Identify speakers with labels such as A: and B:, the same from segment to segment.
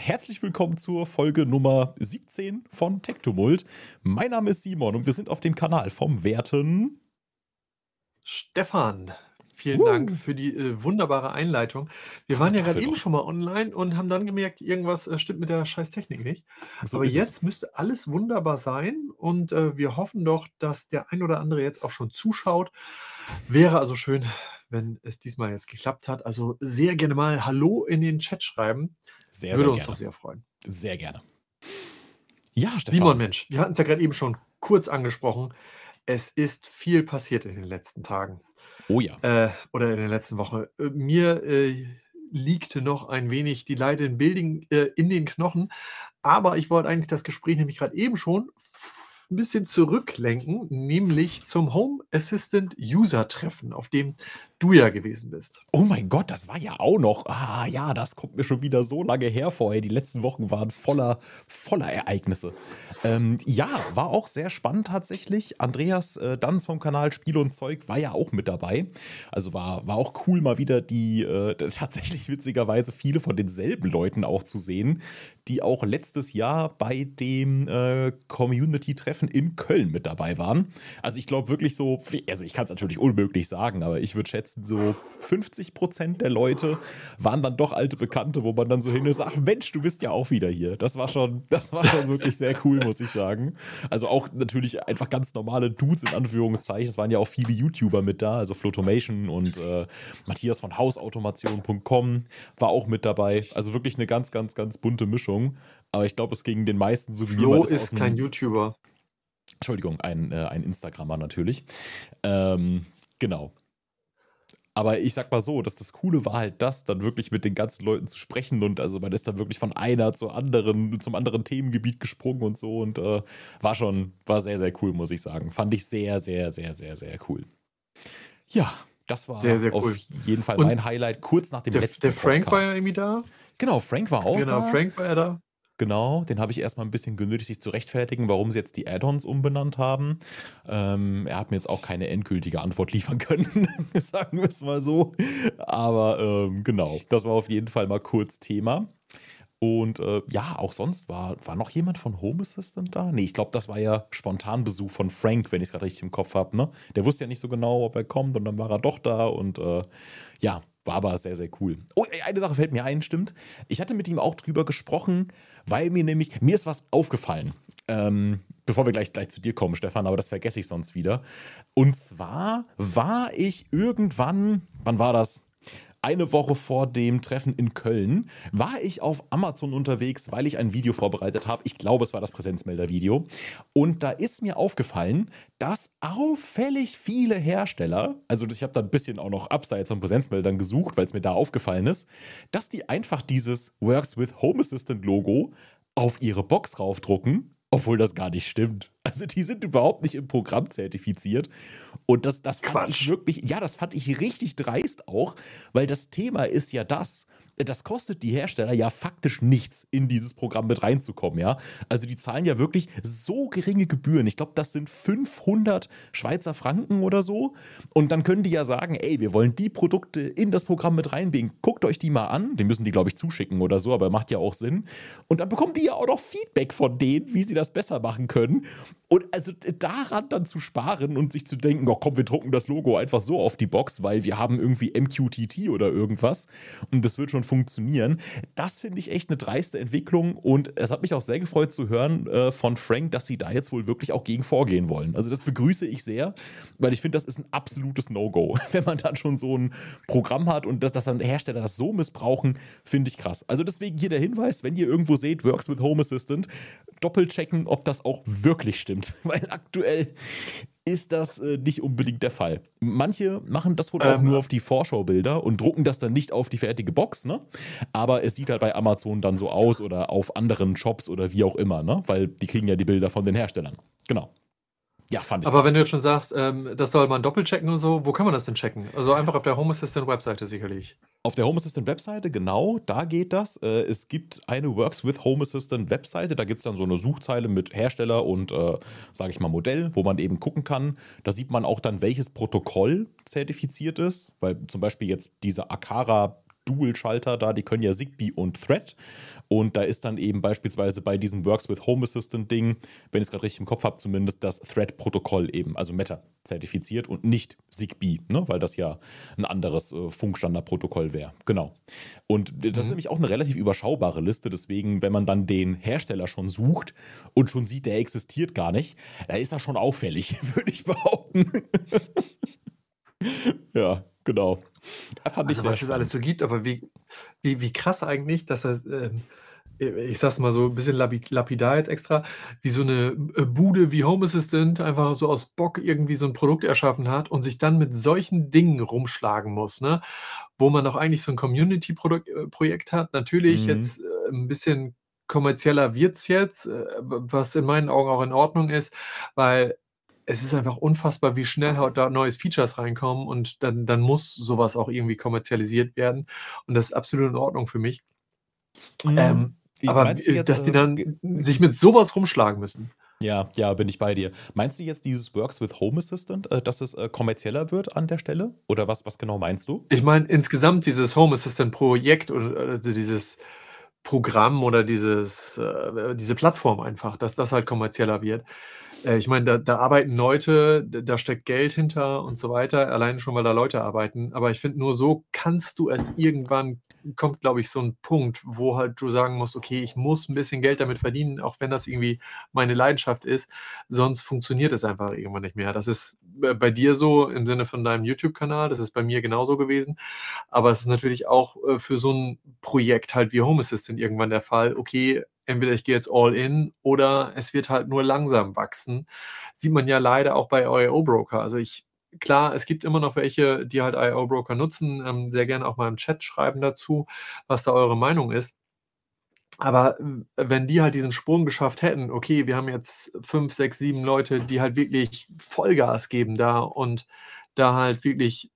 A: herzlich willkommen zur Folge Nummer 17 von Tech-Tumult. Mein Name ist Simon und wir sind auf dem Kanal vom werten
B: Stefan. Vielen Dank für die wunderbare Einleitung. Wir waren ja
A: dafür
B: gerade eben
A: doch.
B: schon mal online und haben dann gemerkt, irgendwas stimmt mit der scheiß Technik nicht.
A: So
B: Aber
A: ist es.
B: jetzt müsste alles wunderbar sein und wir hoffen doch, dass der ein oder andere jetzt auch schon zuschaut. Wäre also schön, wenn es diesmal jetzt geklappt hat. Also sehr gerne mal Hallo in den Chat schreiben.
A: Sehr,
B: Würde
A: sehr
B: uns
A: gerne.
B: doch sehr freuen.
A: Sehr gerne. Ja, Stefan.
B: Simon, Mensch, wir hatten es ja gerade eben schon kurz angesprochen. Es ist viel passiert in den letzten Tagen.
A: Oh ja.
B: Oder in der letzten Woche. Mir liegte noch ein wenig die Leide in Building in den Knochen, aber ich wollte eigentlich das Gespräch nämlich gerade eben schon ein bisschen zurücklenken, nämlich zum Home Assistant User Treffen, auf dem du ja gewesen bist.
A: Oh mein Gott, das war ja auch noch. Ah ja, das kommt mir schon wieder so lange her vorher. Die letzten Wochen waren voller Ereignisse. Ja, war auch sehr spannend tatsächlich. Andreas Danz vom Kanal Spiel und Zeug war ja auch mit dabei. Also war auch cool, mal wieder die tatsächlich witzigerweise viele von denselben Leuten auch zu sehen, die auch letztes Jahr bei dem Community-Treffen in Köln mit dabei waren. Also ich glaube wirklich so, also ich kann es natürlich unmöglich sagen, aber ich würde schätzen, so 50% der Leute waren dann doch alte Bekannte, wo man dann so hin ist, ach Mensch, du bist ja auch wieder hier. Das war schon wirklich sehr cool, muss ich sagen. Also auch natürlich einfach ganz normale Dudes in Anführungszeichen. Es waren ja auch viele YouTuber mit da, also Flotomation und Matthias von Hausautomation.com war auch mit dabei. Also wirklich eine ganz, ganz, ganz bunte Mischung. Aber ich glaube, es ging den meisten so wie mir.
B: Flo ist kein YouTuber.
A: Entschuldigung, ein Instagrammer natürlich. Genau. Aber ich sag mal so, dass das Coole war halt das, dann wirklich mit den ganzen Leuten zu sprechen und also man ist dann wirklich von einer zum anderen Themengebiet gesprungen und so und war sehr, sehr cool, muss ich sagen. Fand ich sehr, sehr, sehr, sehr, sehr cool. Ja, das war
B: sehr, sehr
A: auf
B: cool.
A: jeden Fall
B: Und
A: mein Highlight, kurz nach dem letzten
B: Der Frank
A: Podcast.
B: war ja irgendwie da.
A: Genau, Frank war auch
B: Genau,
A: da.
B: Frank war ja da.
A: Genau, den habe ich erstmal ein bisschen genötigt, sich zu rechtfertigen, warum sie jetzt die Add-ons umbenannt haben. Er hat mir jetzt auch keine endgültige Antwort liefern können, sagen wir es mal so. Aber genau, das war auf jeden Fall mal kurz Thema. Und ja, auch sonst war noch jemand von Home Assistant da? Nee, ich glaube, das war ja Spontanbesuch von Frank, wenn ich es gerade richtig im Kopf habe. Ne? Der wusste ja nicht so genau, ob er kommt und dann war er doch da und ja, war aber sehr, sehr cool. Oh, eine Sache fällt mir ein, stimmt. Ich hatte mit ihm auch drüber gesprochen, weil mir ist was aufgefallen. Bevor wir gleich zu dir kommen, Stefan, aber das vergesse ich sonst wieder. Und zwar war ich irgendwann, wann war das? Eine Woche vor dem Treffen in Köln war ich auf Amazon unterwegs, weil ich ein Video vorbereitet habe. Ich glaube, es war das Präsenzmelder-Video. Und da ist mir aufgefallen, dass auffällig viele Hersteller, also ich habe da ein bisschen auch noch abseits von Präsenzmeldern gesucht, weil es mir da aufgefallen ist, dass die einfach dieses Works with Home Assistant Logo auf ihre Box raufdrucken, obwohl das gar nicht stimmt. Also die sind überhaupt nicht im Programm zertifiziert. Und das fand ich wirklich, ja, das fand ich richtig dreist auch, weil das Thema ist ja das kostet die Hersteller ja faktisch nichts, in dieses Programm mit reinzukommen, ja. Also die zahlen ja wirklich so geringe Gebühren. Ich glaube, das sind 500 Schweizer Franken oder so. Und dann können die ja sagen, ey, wir wollen die Produkte in das Programm mit reinbringen. Guckt euch die mal an. Den müssen die, glaube ich, zuschicken oder so, aber macht ja auch Sinn. Und dann bekommen die ja auch noch Feedback von denen, wie sie das besser machen können. Und also daran dann zu sparen und sich zu denken, oh komm, wir drucken das Logo einfach so auf die Box, weil wir haben irgendwie MQTT oder irgendwas und das wird schon funktionieren. Das finde ich echt eine dreiste Entwicklung und es hat mich auch sehr gefreut zu hören von Frank, dass sie da jetzt wohl wirklich auch gegen vorgehen wollen. Also das begrüße ich sehr, weil ich finde, das ist ein absolutes No-Go. Wenn man dann schon so ein Programm hat und dass dann Hersteller das so missbrauchen, finde ich krass. Also deswegen hier der Hinweis, wenn ihr irgendwo seht, Works with Home Assistant, doppelt checken, ob das auch wirklich stimmt. Weil aktuell ist das nicht unbedingt der Fall. Manche machen das wohl auch nur auf die Vorschaubilder und drucken das dann nicht auf die fertige Box, ne? Aber es sieht halt bei Amazon dann so aus oder auf anderen Shops oder wie auch immer, ne? Weil die kriegen ja die Bilder von den Herstellern. Genau. Ja, fand ich.
B: Aber wenn du jetzt schon sagst, das soll man doppelt checken und so, wo kann man das denn checken? Also einfach auf der Home Assistant Webseite sicherlich.
A: Auf der Home Assistant Webseite, genau, da geht das. Es gibt eine Works with Home Assistant Webseite, da gibt es dann so eine Suchzeile mit Hersteller und, sage ich mal, Modell, wo man eben gucken kann. Da sieht man auch dann, welches Protokoll zertifiziert ist, weil zum Beispiel jetzt diese Aqara Dual-Schalter da, die können ja Zigbee und Thread. Und da ist dann eben beispielsweise bei diesem Works with Home Assistant-Ding, wenn ich es gerade richtig im Kopf habe, zumindest das Thread-Protokoll eben, also Meta zertifiziert und nicht Zigbee, ne? Weil das ja ein anderes Funkstandardprotokoll wäre. Genau. Und das ist nämlich auch eine relativ überschaubare Liste, deswegen, wenn man dann den Hersteller schon sucht und schon sieht, der existiert gar nicht, da ist das schon auffällig, würde ich behaupten. Ja, genau. Da fand ich
B: Also
A: sehr
B: was es alles
A: spannend.
B: so gibt, aber wie krass eigentlich, dass das, ich sag's mal so ein bisschen lapidar jetzt extra, wie so eine Bude wie Home Assistant einfach so aus Bock irgendwie so ein Produkt erschaffen hat und sich dann mit solchen Dingen rumschlagen muss, ne? Wo man doch eigentlich so ein Community Projekt hat. Natürlich
A: Mhm.
B: jetzt, 'n bisschen kommerzieller wird's jetzt, was in meinen Augen auch in Ordnung ist, weil es ist einfach unfassbar, wie schnell halt da neues Features reinkommen und dann muss sowas auch irgendwie kommerzialisiert werden und das ist absolut in Ordnung für mich.
A: Mhm.
B: Aber
A: Meinst du jetzt,
B: dass die dann sich mit sowas rumschlagen müssen.
A: ja, ja, bin ich bei dir. Meinst du jetzt dieses Works with Home Assistant, dass es kommerzieller wird an der Stelle? Oder was genau meinst du?
B: Ich meine, insgesamt dieses Home Assistant Projekt oder also dieses Programm oder diese Plattform einfach, dass das halt kommerzieller wird. Ich meine, da arbeiten Leute, da steckt Geld hinter und so weiter, alleine schon, weil da Leute arbeiten. Aber ich finde, nur so kannst du es irgendwann kommt, glaube ich, so ein Punkt, wo halt du sagen musst: „Okay, ich muss ein bisschen Geld damit verdienen, auch wenn das irgendwie meine Leidenschaft ist, sonst funktioniert es einfach irgendwann nicht mehr.“ Das ist bei dir so im Sinne von deinem YouTube-Kanal, das ist bei mir genauso gewesen. Aber es ist natürlich auch, für so 'n Projekt halt wie Home Assistant irgendwann der Fall: Okay, entweder ich gehe jetzt all in oder es wird halt nur langsam wachsen. Sieht man ja leider auch bei IO Broker. Also, klar, es gibt immer noch welche, die halt IO Broker nutzen, sehr gerne auch mal im Chat schreiben dazu, was da eure Meinung ist. Aber, wenn die halt diesen Sprung geschafft hätten: „Okay, wir haben jetzt 5, 6, 7 Leute, die halt wirklich Vollgas geben da und da halt wirklich,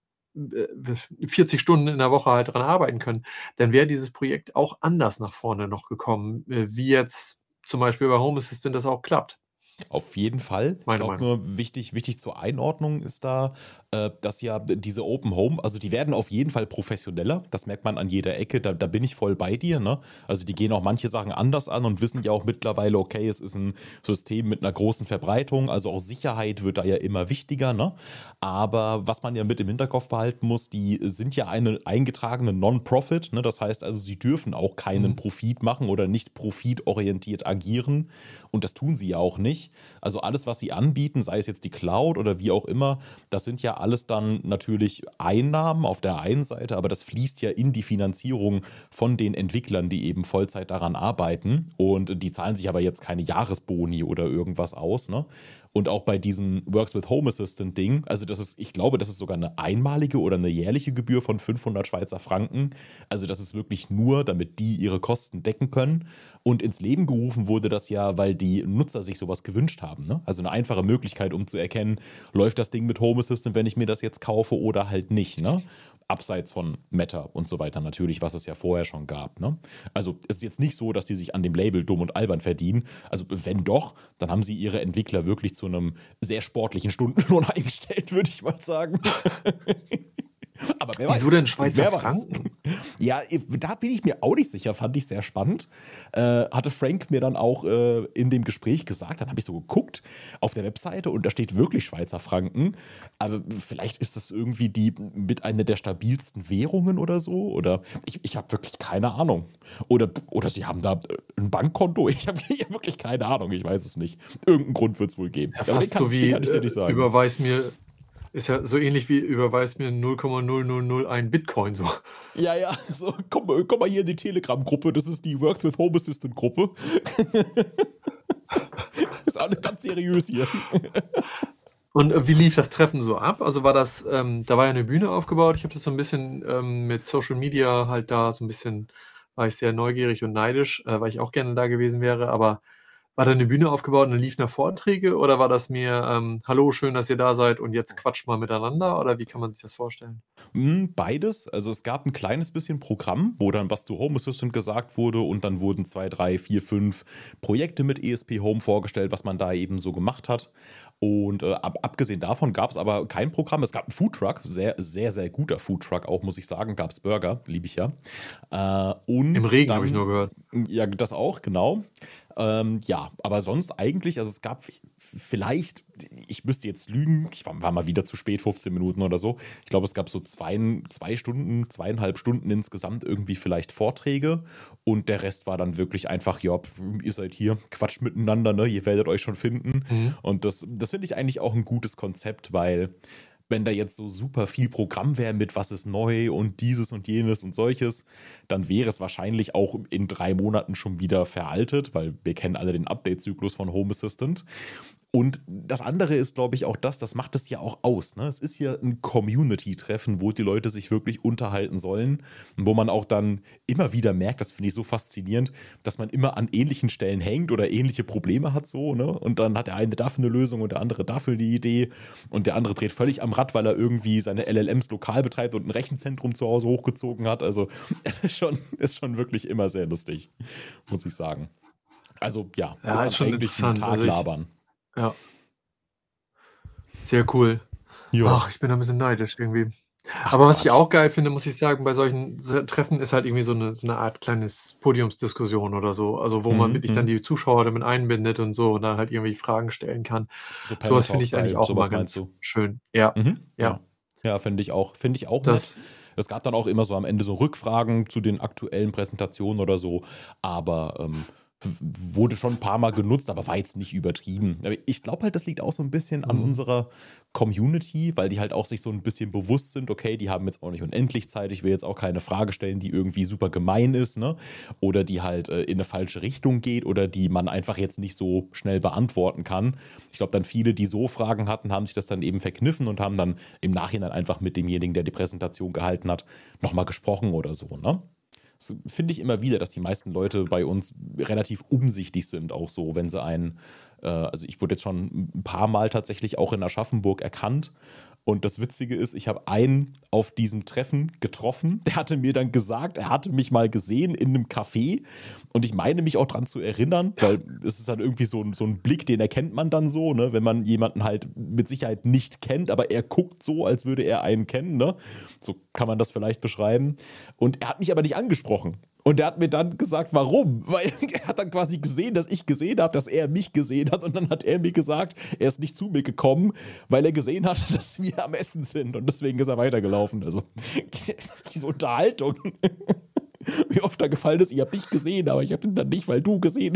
B: 40 Stunden in der Woche halt dran arbeiten können“, dann wäre dieses Projekt auch anders nach vorne noch gekommen, wie jetzt zum Beispiel bei Home Assistant das auch klappt,
A: Auf jeden Fall. Ich
B: meine
A: glaube
B: Meinung.
A: nur, wichtig zur Einordnung ist da, dass ja diese Open Home, also die werden auf jeden Fall professioneller. Das merkt man an jeder Ecke. Da bin ich voll bei dir. Ne? Also die gehen auch manche Sachen anders an und wissen ja auch mittlerweile, okay, es ist ein System mit einer großen Verbreitung. Also auch Sicherheit wird da ja immer wichtiger. Ne? Aber was man ja mit im Hinterkopf behalten muss, die sind ja eine eingetragene Non-Profit. Ne? Das heißt also, sie dürfen auch keinen
B: Mhm.
A: Profit machen oder nicht profitorientiert agieren. Und das tun sie ja auch nicht. Also alles, was sie anbieten, sei es jetzt die Cloud oder wie auch immer, das sind ja alles dann natürlich Einnahmen auf der einen Seite, aber das fließt ja in die Finanzierung von den Entwicklern, die eben Vollzeit daran arbeiten. Und die zahlen sich aber jetzt keine Jahresboni oder irgendwas aus. Ne? Und auch bei diesem Works with Home Assistant Ding, also das ist, ich glaube, das ist sogar eine einmalige oder eine jährliche Gebühr von 500 Schweizer Franken. Also das ist wirklich nur, damit die ihre Kosten decken können. Und ins Leben gerufen wurde das ja, weil die Nutzer sich sowas gewünscht haben. Ne? Also eine einfache Möglichkeit, um zu erkennen, läuft das Ding mit Home Assistant, wenn ich mir das jetzt kaufe oder halt nicht. Ne? Abseits von Meta und so weiter natürlich, was es ja vorher schon gab. Ne? Also es ist jetzt nicht so, dass die sich an dem Label dumm und albern verdienen. Also wenn doch, dann haben sie ihre Entwickler wirklich zu einem sehr sportlichen Stundenlohn eingestellt, würde ich mal sagen. Aber wer
B: Wieso
A: weiß,
B: denn Schweizer
A: wer weiß.
B: Franken?
A: Ja, da bin ich mir auch nicht sicher, fand ich sehr spannend. Hatte Frank mir dann auch in dem Gespräch gesagt, dann habe ich so geguckt auf der Webseite und da steht wirklich Schweizer Franken. Aber vielleicht ist das irgendwie die mit einer der stabilsten Währungen oder so. Oder ich habe wirklich keine Ahnung. Oder sie haben da ein Bankkonto. Ich habe hier wirklich keine Ahnung, ich weiß es nicht. Irgendeinen Grund wird es wohl geben.
B: Ja,
A: Aber
B: fast so
A: den
B: wie,
A: kann ich dir nicht sagen.
B: überweis mir ist ja so ähnlich wie überweis mir 0,0001 Bitcoin so.
A: Ja, ja, so, komm mal hier in die Telegram-Gruppe, das ist die Works with Home Assistant-Gruppe. Ist alles ganz seriös hier.
B: Und, wie lief das Treffen so ab? Also, war das da war ja 'ne Bühne aufgebaut. Ich habe das so 'n bisschen, mit Social Media halt da so 'n bisschen war ich sehr neugierig und neidisch, weil ich auch gerne da gewesen wäre. Aber war da 'ne Bühne aufgebaut und dann liefen da Vorträge oder war das mehr, „Hallo, schön, dass ihr da seid und jetzt quatscht mal miteinander“, oder wie kann man sich das vorstellen?
A: Beides. Also es gab ein kleines bisschen Programm, wo dann was zu Home Assistant gesagt wurde und dann wurden 2, 3, 4, 5 Projekte mit ESP Home vorgestellt, was man da eben so gemacht hat. Und abgesehen davon gab es aber kein Programm. Es gab einen Foodtruck, sehr, sehr, sehr guter Foodtruck auch, muss ich sagen. Gab es Burger, liebe ich ja.
B: Im
A: Und
B: Regen habe ich nur
A: dann,
B: gehört.
A: ja, das auch, genau. Ja, aber sonst eigentlich, also es gab vielleicht, ich müsste jetzt lügen, ich war mal wieder zu spät, 15 Minuten oder so. Ich glaube, es gab so 2 Stunden, 2,5 Stunden insgesamt irgendwie vielleicht Vorträge und der Rest war dann wirklich einfach, ja, ihr seid hier, quatscht miteinander, ne, ihr werdet euch schon finden.
B: Mhm.
A: Und das finde ich eigentlich auch ein gutes Konzept, weil wenn da jetzt so super viel Programm wäre mit was ist neu und dieses und jenes und solches, dann wäre es wahrscheinlich auch in 3 Monaten schon wieder veraltet, weil wir kennen alle den Update-Zyklus von Home Assistant. Und das andere ist, glaube ich, auch das macht es ja auch aus. Ne? Es ist hier ein Community-Treffen, wo die Leute sich wirklich unterhalten sollen, wo man auch dann immer wieder merkt, das finde ich so faszinierend, dass man immer an ähnlichen Stellen hängt oder ähnliche Probleme hat so, ne? Und dann hat der eine dafür eine Lösung und der andere dafür die Idee und der andere dreht völlig am Rad, weil er irgendwie seine LLMs lokal betreibt und ein Rechenzentrum zu Hause hochgezogen hat. Also es ist schon wirklich immer sehr lustig, muss ich sagen. Also ja, ist
B: Ja, ist
A: dann
B: schon
A: eigentlich ein
B: interessant.
A: Tag labern.
B: Ja, sehr cool.
A: Ja.
B: Ach, ich bin da ein bisschen neidisch irgendwie.
A: Ach
B: Aber was ich
A: Quatsch.
B: auch geil finde, muss ich sagen, bei solchen Treffen ist halt irgendwie so eine Art kleines Podiumsdiskussion oder so. Also wo man
A: Mhm,
B: wirklich dann
A: mhm.
B: die Zuschauer damit einbindet und so und dann halt irgendwie Fragen stellen kann.
A: So Panel
B: Sowas finde ich eigentlich
A: Talk-Style,
B: auch immer
A: sowas meinst
B: ganz
A: du?
B: schön. Ja,
A: Mhm,
B: ja.
A: ja. Ja, finde ich auch. Finde ich auch nett.
B: Das
A: Es gab dann auch immer so am Ende so Rückfragen zu den aktuellen Präsentationen oder so, aber wurde schon ein paar Mal genutzt, aber war jetzt nicht übertrieben. Aber ich glaube halt, das liegt auch so ein bisschen an
B: mhm.
A: unserer Community, weil die halt auch sich so ein bisschen bewusst sind, okay, die haben jetzt auch nicht unendlich Zeit, ich will jetzt auch keine Frage stellen, die irgendwie super gemein ist, ne? Oder die halt in eine falsche Richtung geht oder die man einfach jetzt nicht so schnell beantworten kann. Ich glaube, dann viele, die so Fragen hatten, haben sich das dann eben verkniffen und haben dann im Nachhinein einfach mit demjenigen, der die Präsentation gehalten hat, nochmal gesprochen oder so, ne? Das finde ich immer wieder, dass die meisten Leute bei uns relativ umsichtig sind, auch so, wenn sie also ich wurde jetzt schon ein paar Mal tatsächlich auch in Aschaffenburg erkannt. Und das Witzige ist, ich habe einen auf diesem Treffen getroffen, der hatte mir dann gesagt, er hatte mich mal gesehen in einem Café und ich meine mich auch dran zu erinnern, weil es ist dann irgendwie so ein Blick, den erkennt man dann so, ne, wenn man jemanden halt mit Sicherheit nicht kennt, aber er guckt so, als würde er einen kennen, ne? So kann man das vielleicht beschreiben. Und er hat mich aber nicht angesprochen. Und er hat mir dann gesagt, warum? Weil er hat dann quasi gesehen, dass ich gesehen habe, dass er mich gesehen hat. Und dann hat er mir gesagt, er ist nicht zu mir gekommen, weil er gesehen hat, dass wir am Essen sind. Und deswegen ist er weitergelaufen. Also diese Unterhaltung, wie oft da gefallen ist, ich habe dich gesehen, aber ich habe ihn dann nicht, weil du gesehen.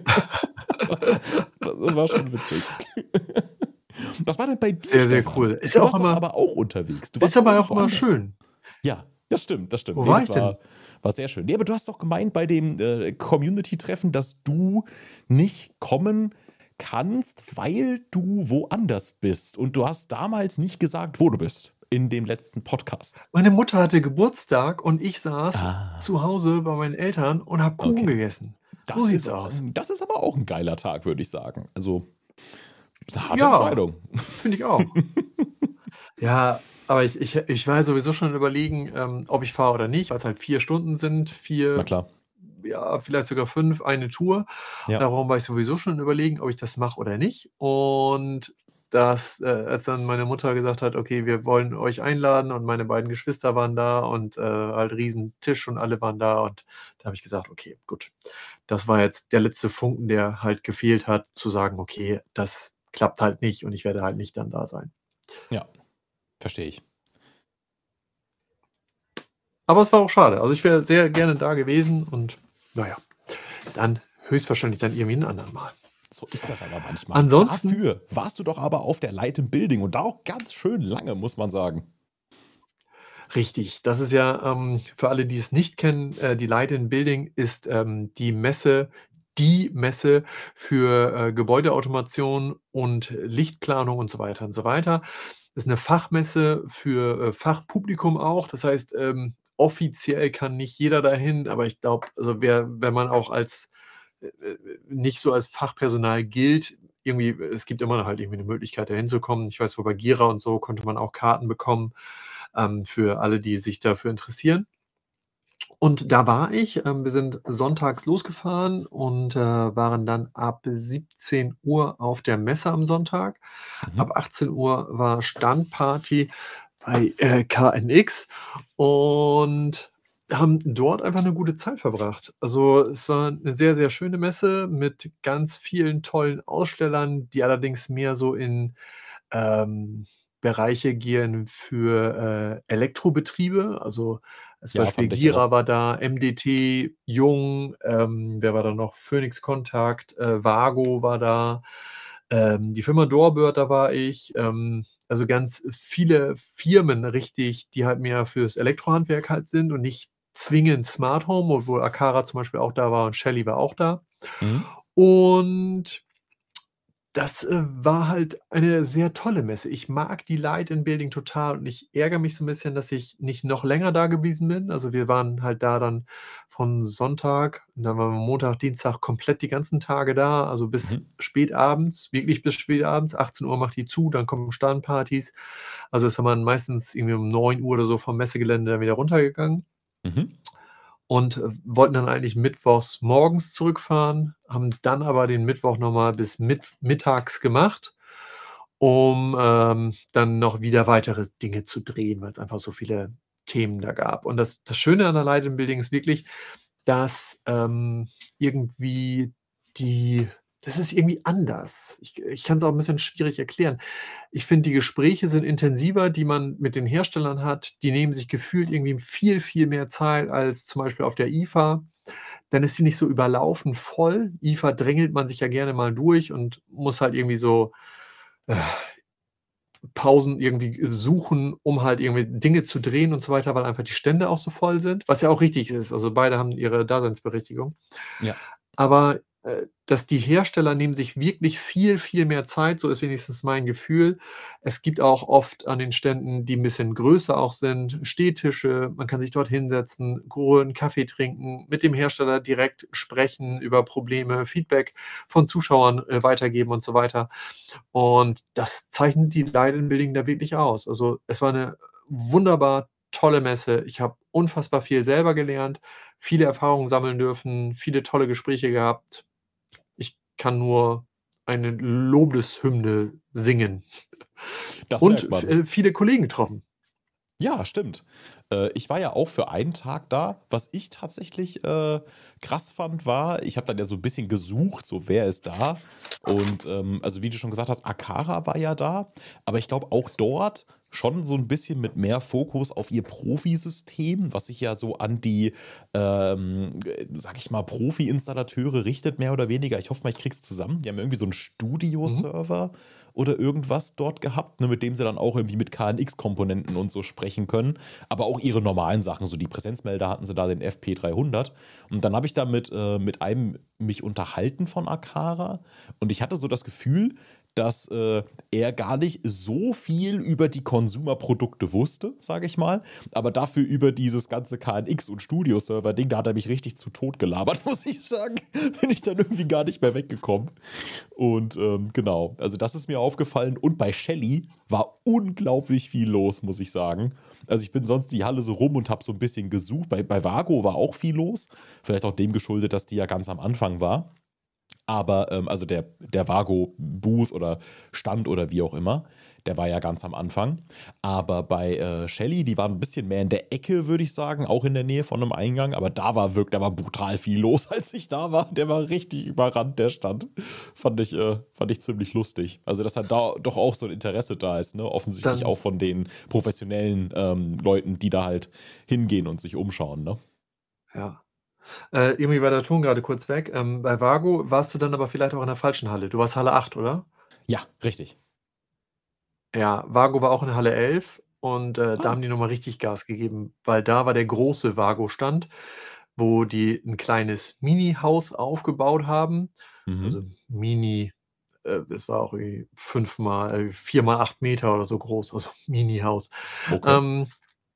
A: Das war schon witzig. Was war denn bei dir,
B: Sehr, sehr
A: Stefan?
B: cool. Ist
A: Du
B: auch
A: warst doch
B: immer
A: aber auch unterwegs. Du
B: ist
A: warst doch
B: aber auch
A: irgendwo
B: immer
A: anders.
B: schön.
A: Ja, das stimmt, das stimmt.
B: Wo
A: Nee,
B: war
A: das
B: ich denn?
A: war sehr schön. Nee, aber du hast doch gemeint bei dem Community-Treffen, dass du nicht kommen kannst, weil du woanders bist. Und du hast damals nicht gesagt, wo du bist in dem letzten Podcast.
B: Meine Mutter hatte Geburtstag und ich saß
A: Ah,
B: zu Hause bei meinen Eltern und habe Kuchen
A: okay.
B: gegessen. So
A: Das ist,
B: sieht's aus.
A: das ist aber auch ein geiler Tag, würde ich sagen. Also, ist eine harte
B: Ja,
A: Entscheidung.
B: finde ich auch. Ja, aber ich war sowieso schon überlegen, ob ich fahre oder nicht, weil's halt 4 Stunden sind,
A: Na
B: 4,
A: klar.
B: ja, vielleicht sogar 5, eine Tour.
A: Ja.
B: Darum war ich sowieso schon überlegen, ob ich das mache oder nicht. Und als dann meine Mutter gesagt hat: „Okay, wir wollen euch einladen“ und meine beiden Geschwister waren da und, halt Riesentisch und alle waren da und da habe ich gesagt: „Okay, gut.“ Das war jetzt der letzte Funken, der halt gefehlt hat, zu sagen: „Okay, das klappt halt nicht und ich werde halt nicht dann da sein.“
A: Ja, verstehe ich.
B: Aber es war auch schade. Also, ich wäre sehr gerne da gewesen und na ja, dann höchstwahrscheinlich dann irgendwie 'n anderen Mal.
A: So ist das aber manchmal.
B: Ansonsten
A: Dafür warst du doch aber auf der Light in Building und da auch ganz schön lange, muss man sagen.
B: richtig, das ist ja, für alle, die es nicht kennen, die Light in Building ist, die Messe für, Gebäudeautomation und Lichtplanung und so weiter und so weiter. Ist 'ne Fachmesse für, Fachpublikum auch. Das heißt, offiziell kann nicht jeder dahin, aber ich glaube, also, wenn man auch als nicht so als Fachpersonal gilt, irgendwie es gibt immer halt irgendwie 'ne Möglichkeit, da hinzukommen. Ich weiß, so bei Gira und so konnte man auch Karten bekommen, für alle, die sich dafür interessieren. Und da war ich. Wir sind sonntags losgefahren und waren dann ab 17 Uhr auf der Messe am Sonntag.
A: Mhm.
B: Ab 18 Uhr war Standparty bei KNX und haben dort einfach eine gute Zeit verbracht. Also, es war eine sehr, sehr schöne Messe mit ganz vielen tollen Ausstellern, die allerdings mehr so in ähm, Bereiche gehen für Elektrobetriebe. Also, zum
A: Ja,
B: Beispiel
A: fand ich auch.
B: Gira war da, MDT, Jung, wer war da noch? Phoenix Contact, Vago war da, die Firma Doorbird, da war ich. Also, ganz viele Firmen richtig, die halt mehr fürs Elektrohandwerk halt sind und nicht zwingend Smart Home, obwohl Akara zum Beispiel auch da war und Shelly war auch da.
A: Mhm.
B: Und das war halt eine sehr tolle Messe. Ich mag die Light in Building total und ich ärgere mich so 'n bisschen, dass ich nicht noch länger da gewesen bin. Also, wir waren halt da dann von Sonntag und dann waren wir Montag, Dienstag komplett die ganzen Tage da, also bis
A: Mhm.
B: spät abends, wirklich bis spät abends. 18 Uhr macht die zu, dann kommen Sternpartys. Also, ist man meistens irgendwie um 9 Uhr oder so vom Messegelände dann wieder runtergegangen.
A: Mhm.
B: Und wollten dann eigentlich mittwochs morgens zurückfahren, haben dann aber den Mittwoch noch mal bis mittags gemacht, um dann noch wieder weitere Dinge zu drehen, weil's einfach so viele Themen da gab. Und das Schöne an der Light in Building ist wirklich, dass irgendwie die das ist irgendwie anders. Ich kann's auch 'n bisschen schwierig erklären. Ich finde, die Gespräche sind intensiver, die man mit den Herstellern hat. Die nehmen sich gefühlt irgendwie viel, viel mehr Zeit als zum Beispiel auf der IFA. Dann ist sie nicht so überlaufen voll. IFA drängelt man sich ja gerne mal durch und muss halt irgendwie so, äh, Pausen irgendwie suchen, um halt irgendwie Dinge zu drehen und so weiter, weil einfach die Stände auch so voll sind, was ja auch richtig ist. Also, beide haben ihre Daseinsberechtigung.
A: Ja.
B: Aber dass die Hersteller nehmen sich wirklich viel, viel mehr Zeit, so ist wenigstens mein Gefühl. Es gibt auch oft an den Ständen, die 'n bisschen größer auch sind, Stehtische. Man kann sich dort hinsetzen, Ruhe 'n Kaffee trinken, mit dem Hersteller direkt sprechen über Probleme, Feedback von Zuschauern weitergeben und so weiter. Und das zeichnet die Light in Building da wirklich aus. Also, es war 'ne wunderbar tolle Messe. Ich habe unfassbar viel selber gelernt, viele Erfahrungen sammeln dürfen, viele tolle Gespräche gehabt. Ich kann nur eine Lobeshymne singen
A: Das
B: und
A: merkt man.
B: viele Kollegen getroffen.
A: Ja, stimmt. Ich war ja auch für einen Tag da. Was ich tatsächlich krass fand, war, ich habe dann ja so ein bisschen gesucht, so wer ist da? Und also wie du schon gesagt hast, Akara war ja da, aber ich glaube auch dort schon so ein bisschen mit mehr Fokus auf ihr Profisystem, was sich ja so an die, sage ich mal, Profi-Installateure richtet, mehr oder weniger. Ich hoffe mal, ich krieg's zusammen. Die haben irgendwie so einen
B: Mhm.
A: Studio-Server oder irgendwas dort gehabt, ne, mit dem sie dann auch irgendwie mit KNX-Komponenten und so sprechen können. Aber auch ihre normalen Sachen, so die Präsenzmelder hatten sie da, den FP300. Und dann habe ich da mit einem mich unterhalten von Akara und ich hatte so das Gefühl, dass er gar nicht so viel über die Consumer-Produkte wusste, sage ich mal, aber dafür über dieses ganze KNX und Studio-Server-Ding, da hat er mich richtig zu Tod gelabert, muss ich sagen. Bin ich dann irgendwie gar nicht mehr weggekommen. Und genau, also das ist mir aufgefallen. Und bei Shelly war unglaublich viel los, muss ich sagen. Also ich bin sonst die Halle so rum und habe so ein bisschen gesucht. Bei Vago war auch viel los. Vielleicht auch dem geschuldet, dass die ja ganz am Anfang war. Aber, also der Vago-Booth oder Stand oder wie auch immer, der war ja ganz am Anfang. Aber bei Shelly, die waren ein bisschen mehr in der Ecke, würde ich sagen, auch in der Nähe von einem Eingang. Aber da war brutal viel los, als ich da war. Der war richtig überrannt, der Stand. Fand ich ziemlich lustig. Also, dass halt da doch auch so ein Interesse da ist, ne? Offensichtlich
B: Dann
A: auch von den professionellen Leuten, die da halt hingehen und sich umschauen, ne?
B: ja. Irgendwie war der Ton grade kurz weg. Bei Vago warst du dann aber vielleicht auch in der falschen Halle. Du warst Halle 8, oder?
A: Ja, richtig.
B: Ja, Vago war auch in Halle 11 und da
A: Ah.
B: haben die noch mal richtig Gas gegeben, weil da war der große Vago-Stand, wo die 'n kleines Mini-Haus aufgebaut haben.
A: Mhm.
B: Also, Mini es war auch irgendwie 5 mal 4 mal 8 Meter oder so groß, also Mini-Haus.
A: Okay.
B: Ähm,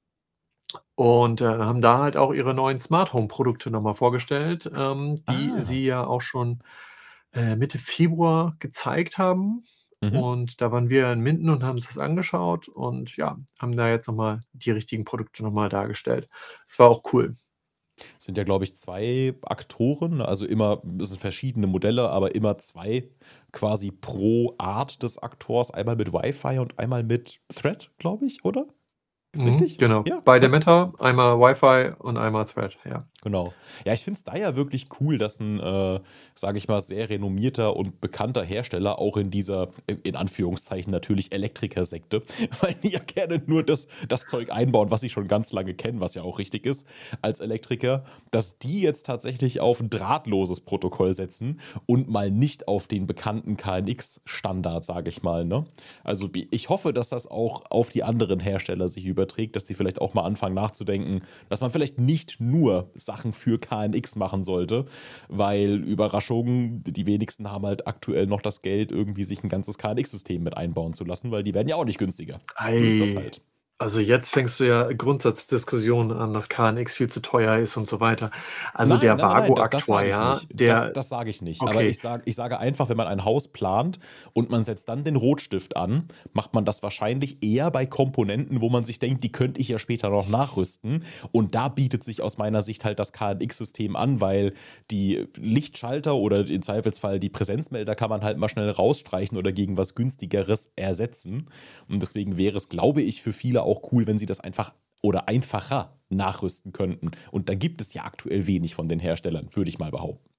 B: und haben da halt auch ihre neuen Smart Home Produkte noch mal vorgestellt, die
A: Ah.
B: sie ja auch schon Mitte Februar gezeigt haben.
A: Mhm.
B: Und da waren wir in Minden und haben uns das angeschaut und ja, haben da jetzt noch mal die richtigen Produkte noch mal dargestellt. Es war auch cool.
A: Sind ja, glaube ich, zwei Aktoren, also immer, es sind verschiedene Modelle, aber immer zwei quasi pro Art des Aktors. Einmal mit Wi-Fi und einmal mit Thread, glaube ich, oder? Ist richtig?
B: Genau.
A: Ja,
B: Beide
A: ne?
B: Meta, einmal Wi-Fi und einmal Thread, ja.
A: Genau. Ja, ich finde es da ja wirklich cool, dass ein, sage ich mal, sehr renommierter und bekannter Hersteller auch in dieser, in Anführungszeichen natürlich Elektriker-Sekte, weil die ja gerne nur das Zeug einbauen, was sie schon ganz lange kennen, was ja auch richtig ist als Elektriker, dass die jetzt tatsächlich auf ein drahtloses Protokoll setzen und mal nicht auf den bekannten KNX-Standard, sage ich mal. Ne? Also ich hoffe, dass das auch auf die anderen Hersteller sich überträgt, dass die vielleicht auch mal anfangen nachzudenken, dass man vielleicht nicht nur Sachen für KNX machen sollte, weil Überraschungen, die wenigsten haben halt aktuell noch das Geld, irgendwie sich ein ganzes KNX-System mit einbauen zu lassen, weil die werden ja auch nicht günstiger. So ist das
B: Ei,
A: halt.
B: also jetzt fängst du ja Grundsatzdiskussionen an, dass KNX viel zu teuer ist und so weiter. Also
A: Nein,
B: der
A: nein, nein, nein, das
B: Vago-Aktor,
A: sage ich
B: ja,
A: nicht. Das,
B: der
A: das sage ich nicht. Aber
B: okay.
A: ich sage einfach, wenn man ein Haus plant und man setzt dann den Rotstift an, macht man das wahrscheinlich eher bei Komponenten, wo man sich denkt, die könnte ich ja später noch nachrüsten. Und da bietet sich aus meiner Sicht halt das KNX-System an, weil die Lichtschalter oder im Zweifelsfall die Präsenzmelder kann man halt mal schnell rausstreichen oder gegen was günstigeres ersetzen. Und deswegen wäre es, glaube ich, für viele auch cool, wenn sie das einfach oder einfacher nachrüsten könnten. Und da gibt es ja aktuell wenig von den Herstellern, würde ich mal behaupten.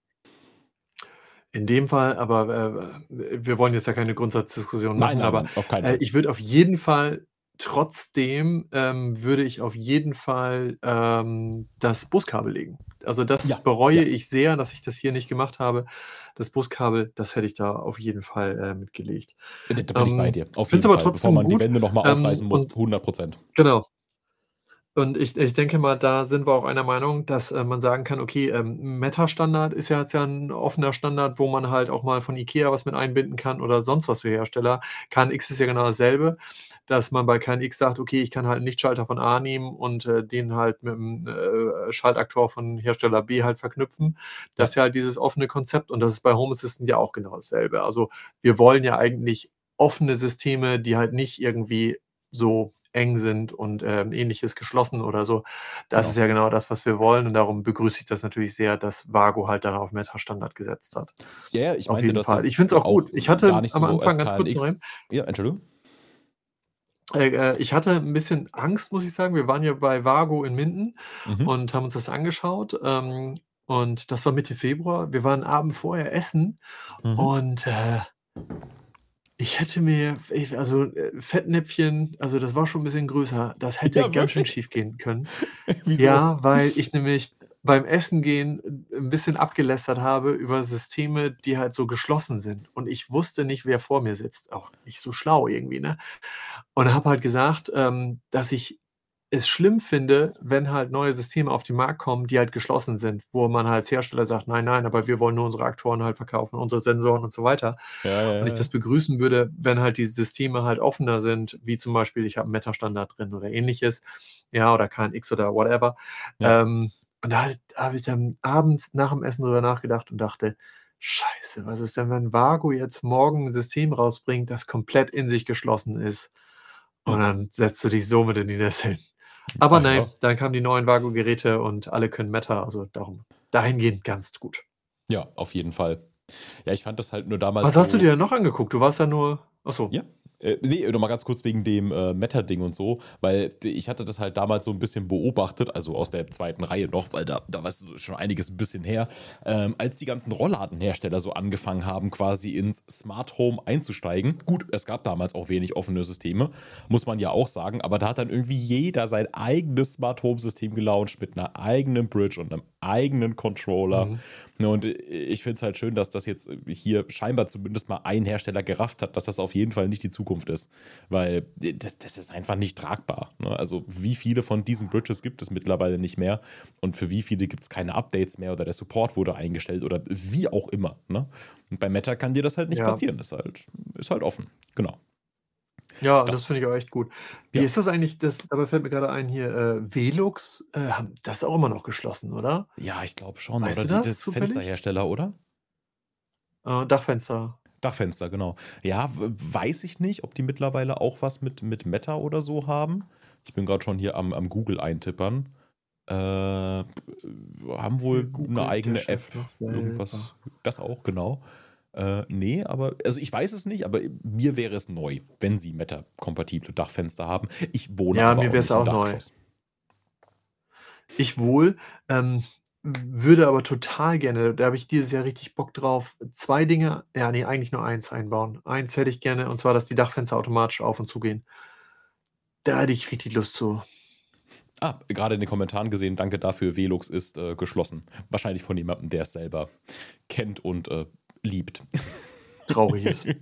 B: In dem Fall, aber, wir wollen jetzt ja keine Grundsatzdiskussion
A: Nein,
B: machen,
A: nein,
B: aber,
A: nein, auf keinen Fall.
B: ich würde auf jeden Fall trotzdem, würde ich auf jeden Fall, das Buskabel legen. Also, das
A: Ja,
B: bereue
A: ja.
B: ich sehr, dass ich das hier nicht gemacht habe. Das Buskabel, das hätte ich da auf jeden Fall, mitgelegt.
A: Da bin ich bei dir. Auf
B: Finde es
A: jeden
B: aber
A: Fall. Bevor
B: trotzdem
A: man die
B: gut,
A: Wände nochmal aufreißen muss,
B: und
A: 100%.
B: genau. Und ich denke mal, da sind wir auch einer Meinung, dass, man sagen kann: „Okay, Meta-Standard ist ja jetzt ja 'n offener Standard, wo man halt auch mal von IKEA was mit einbinden kann oder sonst was für Hersteller.“ KNX ist ja genau dasselbe, dass man bei KNX sagt: „Okay, ich kann halt 'n Lichtschalter von A nehmen und, den halt mit'm, Schaltaktor von Hersteller B halt verknüpfen.“ Das
A: Ja,
B: ist ja halt dieses offene Konzept und das ist bei Home Assistant ja auch genau dasselbe. Also, wir wollen ja eigentlich offene Systeme, die halt nicht irgendwie so eng sind und, Ähnliches geschlossen oder so. Das ist
A: genau.
B: ja genau das, was wir wollen und darum begrüße ich das natürlich sehr, dass Vago halt da auf Meta-Standard gesetzt hat.
A: Ja, ja, ich
B: Auf
A: meinte
B: jeden
A: das
B: Fall. Ich
A: jetzt
B: finde es auch
A: auch
B: gut. Ich
A: gar
B: hatte
A: nicht
B: am
A: so
B: Anfang
A: als
B: ganz kurz zu
A: KNX.
B: rein,
A: Ja, Entschuldigung.
B: ich hatte 'n bisschen Angst, muss ich sagen. Wir waren ja bei Vago in Minden
A: Mhm.
B: und haben uns das angeschaut, und das war Mitte Februar. Wir waren 'n Abend vorher essen
A: Mhm.
B: und, ich hätte mir also, Fettnäpfchen, also, das war schon 'n bisschen größer. Das hätte
A: Ja,
B: ganz schön
A: wirklich?
B: schiefgehen können.
A: Wieso?
B: Ja, weil ich nämlich beim Essen gehen 'n bisschen abgelästert habe über Systeme, die halt so geschlossen sind. Und ich wusste nicht, wer vor mir sitzt. Auch nicht so schlau irgendwie, ne? Und habe halt gesagt, dass ich es schlimm finde, wenn halt neue Systeme auf den Markt kommen, die halt geschlossen sind, wo man halt als Hersteller sagt: „Nein, nein, aber wir wollen nur unsere Aktoren halt verkaufen, unsere Sensoren und so weiter.“
A: Ja,
B: Und
A: ja,
B: ich das
A: ja.
B: begrüßen würde, wenn halt die Systeme halt offener sind, wie zum Beispiel, ich habe 'n Meta-Standard drin oder Ähnliches, ja, oder KNX oder whatever.
A: Ja.
B: Und da habe ich dann abends nach dem Essen drüber nachgedacht und dachte: „Scheiße, was ist denn, wenn Vago jetzt morgen 'n System rausbringt, das komplett in sich geschlossen ist?“
A: Hm.
B: Und dann setzt du dich so mit in die Nesseln. Aber
A: Ach ja.
B: nein, dann kamen die neuen Vago-Geräte und alle können Meta, also darum dahingehend ganz gut.
A: Ja, auf jeden Fall. Ja, ich fand das halt nur damals
B: Was hast du dir
A: so.
B: denn noch angeguckt? Du warst ja nur ach so.
A: Ja. Ne, noch mal ganz kurz wegen dem, Meta-Ding und so, weil ich hatte das halt damals so ein bisschen beobachtet, also aus der zweiten Reihe noch, weil da war's schon einiges ein bisschen her, als die ganzen Rollladenhersteller so angefangen haben, quasi ins Smart Home einzusteigen. Gut, es gab damals auch wenig offene Systeme, muss man ja auch sagen, aber da hat dann irgendwie jeder sein eigenes Smart Home System gelauncht mit einer eigenen Bridge und einem eigenen Controller.
B: Mhm.
A: Ne, und ich finde es halt schön, dass das jetzt hier scheinbar zumindest mal ein Hersteller gerafft hat, dass das auf jeden Fall nicht die Zukunft ist. Weil das ist einfach nicht tragbar. Ne? Also, wie viele von diesen Bridges gibt es mittlerweile nicht mehr? Und für wie viele gibt es keine Updates mehr oder der Support wurde eingestellt oder wie auch immer. Ne? Und bei Meta kann dir das halt nicht
B: Ja.
A: passieren. Ist halt offen. Genau.
B: Ja, und das
A: Das,
B: finde ich auch echt gut. Wie
A: ja.
B: ist das eigentlich, das dabei fällt mir grade ein hier, Velux, haben das ist auch immer noch geschlossen, oder?
A: Ja, ich glaube schon.
B: Weißt
A: Oder
B: du das
A: das
B: zufällig?
A: Fensterhersteller, oder?
B: Dachfenster.
A: Dachfenster, genau. Ja, weiß ich nicht, ob die mittlerweile auch was mit Meta oder so haben. Ich bin gerade schon hier am Google eintippern. haben
B: Hier
A: wohl eine
B: googelt der
A: eigene App,
B: Chef noch
A: irgendwas,
B: selber.
A: das auch, genau. Nee, aber, also ich weiß es nicht, aber mir wäre es neu, wenn sie Meta-kompatible Dachfenster haben. Ich wohne
B: Ja,
A: aber
B: mir
A: auch
B: wäre es
A: nicht im
B: auch neu.
A: Dachgeschoss.
B: Ich wohl, würde aber total gerne, da habe ich dieses Jahr richtig Bock drauf, 2 Dinge, ja, ne, eigentlich nur eins einbauen. Eins hätte ich gerne, und zwar, dass die Dachfenster automatisch auf und zugehen. Da hätte ich richtig Lust zu.
A: Gerade in den Kommentaren gesehen, danke dafür, Velux ist geschlossen. Wahrscheinlich von jemandem, der es selber kennt und liebt.
B: Traurig ist.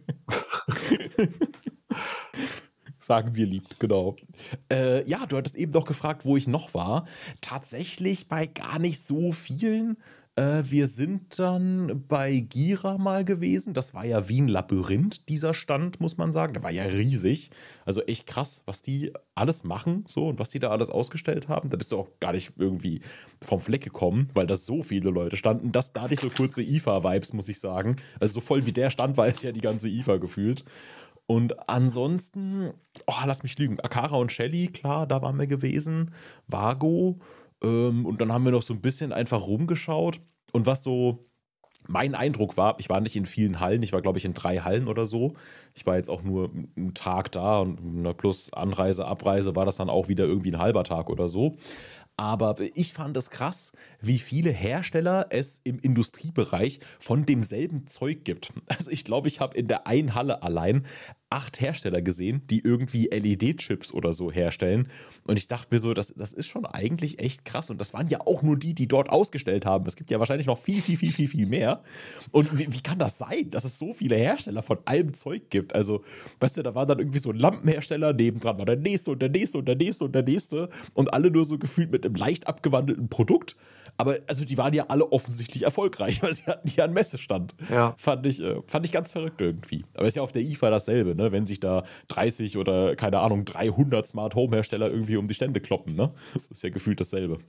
A: Sagen wir liebt, genau. Ja, du hattest eben doch gefragt, wo ich noch war. Tatsächlich bei gar nicht so vielen. Wir sind dann bei Gira mal gewesen. Das war ja wie ein Labyrinth, dieser Stand, muss man sagen. Der war ja riesig. Also echt krass, was die alles machen so und was die da alles ausgestellt haben. Da bist du auch gar nicht irgendwie vom Fleck gekommen, weil da so viele Leute standen. Das da nicht so kurze IFA-Vibes, muss ich sagen. Also so voll wie der Stand war es ja die ganze IFA gefühlt. Und ansonsten, oh, lass mich lügen, Akara und Shelly, klar, da waren wir gewesen. Vago. Und dann haben wir noch so ein bisschen einfach rumgeschaut. Und was so mein Eindruck war, ich war nicht in vielen Hallen, ich war, glaube ich, in 3 Hallen oder so. Ich war jetzt auch nur einen Tag da und plus Anreise, Abreise war das dann auch wieder irgendwie ein halber Tag oder so. Aber ich fand es krass, wie viele Hersteller es im Industriebereich von demselben Zeug gibt. Also ich glaube, ich habe in der einen Halle allein 8 Hersteller gesehen, die irgendwie LED-Chips oder so herstellen. Und ich dachte mir so, das ist schon eigentlich echt krass. Und das waren ja auch nur die, die dort ausgestellt haben. Es gibt ja wahrscheinlich noch viel, viel, viel, viel, viel mehr. Und wie kann das sein, dass es so viele Hersteller von allem Zeug gibt? Also, weißt du, da war dann irgendwie so ein Lampenhersteller, nebendran war der nächste und der nächste und der nächste und der nächste. Und alle nur so gefühlt mit einem leicht abgewandelten Produkt. Aber also die waren ja alle offensichtlich erfolgreich, weil sie hatten ja einen Messestand.
B: Ja.
A: Fand ich ganz verrückt irgendwie. Aber ist ja auf der IFA dasselbe, ne? Wenn sich da 30 oder, keine Ahnung, 300 Smart Home Hersteller irgendwie um die Stände kloppen, ne? Das ist ja gefühlt dasselbe.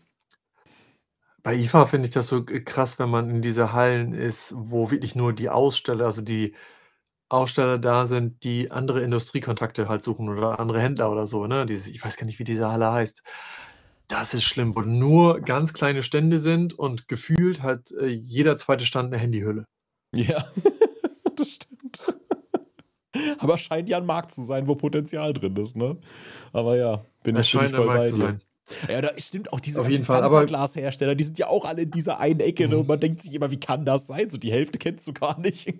B: Bei IFA finde ich das so krass, wenn man in diese Hallen ist, wo wirklich nur die Aussteller, also die Aussteller da sind, die andere Industriekontakte halt suchen oder andere Händler oder so, ne? Dieses, ich weiß gar nicht, wie diese Halle heißt. Das ist schlimm, wo nur ganz kleine Stände sind und gefühlt hat, jeder zweite Stand 'ne Handyhülle.
A: Ja, das stimmt. Aber scheint ja ein Markt zu sein, wo Potenzial drin ist, ne? Aber ja, bin
B: Es
A: ich, bin ich
B: scheint ein
A: voll
B: Markt
A: bei
B: zu
A: dir.
B: sein.
A: Ja, da stimmt auch diese
B: Auf jeden
A: ganzen
B: Fall, aber
A: Panzerglashersteller, die sind ja auch alle in dieser einen Ecke, ne? Und
B: mhm.
A: man denkt sich immer, wie kann das sein? So die Hälfte kennst du gar nicht.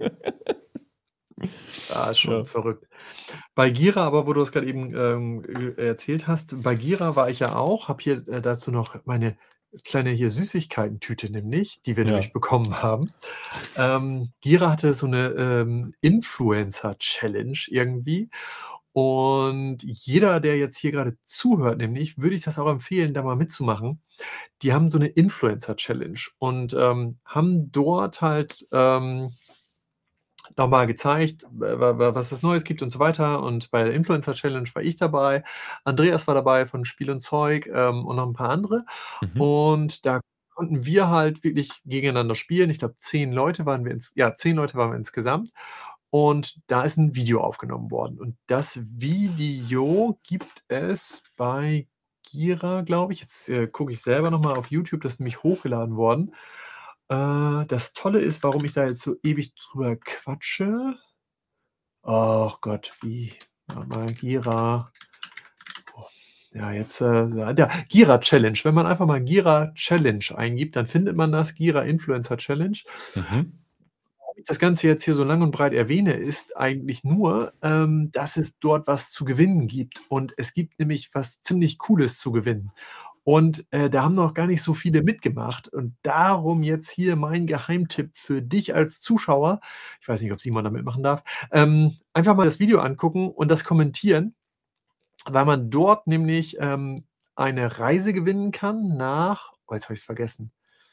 B: Ah, ist schon
A: Ja.
B: verrückt. Bei Gira aber, wo du das grad eben, erzählt hast, bei Gira war ich ja auch, habe hier, dazu noch meine kleine hier Süßigkeiten-Tüte nämlich, die wir
A: Ja.
B: nämlich bekommen haben. Gira hatte so 'ne, Influencer-Challenge irgendwie, und jeder, der jetzt hier grade zuhört nämlich, würde ich das auch empfehlen, da mal mitzumachen. Die haben so 'ne Influencer-Challenge und, haben dort halt, noch mal gezeigt, was es Neues gibt und so weiter. Und bei der Influencer Challenge war ich dabei, Andreas war dabei von Spiel und Zeug, und noch 'n paar andere.
A: Mhm.
B: Und da konnten wir halt wirklich gegeneinander spielen. Ich glaube, 10 Leute waren wir insgesamt. Und da ist 'n Video aufgenommen worden. Und das Video gibt es bei Gira, glaube ich. Jetzt, gucke ich selber noch mal auf YouTube, das ist nämlich hochgeladen worden. Das Tolle ist, warum ich da jetzt so ewig drüber quatsche. Ach Gott, wie warte mal, Gira. Oh, ja, jetzt, ja, Gira Challenge. Wenn man einfach mal Gira Challenge eingibt, dann findet man das, Gira Influencer Challenge.
A: Mhm.
B: Warum ich das Ganze jetzt hier so lang und breit erwähne, ist eigentlich nur, dass es dort was zu gewinnen gibt. Und es gibt nämlich was ziemlich Cooles zu gewinnen. Und, da haben noch gar nicht so viele mitgemacht. Und darum jetzt hier mein Geheimtipp für dich als Zuschauer. Ich weiß nicht, ob Simon da mitmachen darf. Einfach mal das Video angucken und das kommentieren, weil man dort nämlich, eine Reise gewinnen kann nach, oh, jetzt habe ich's vergessen.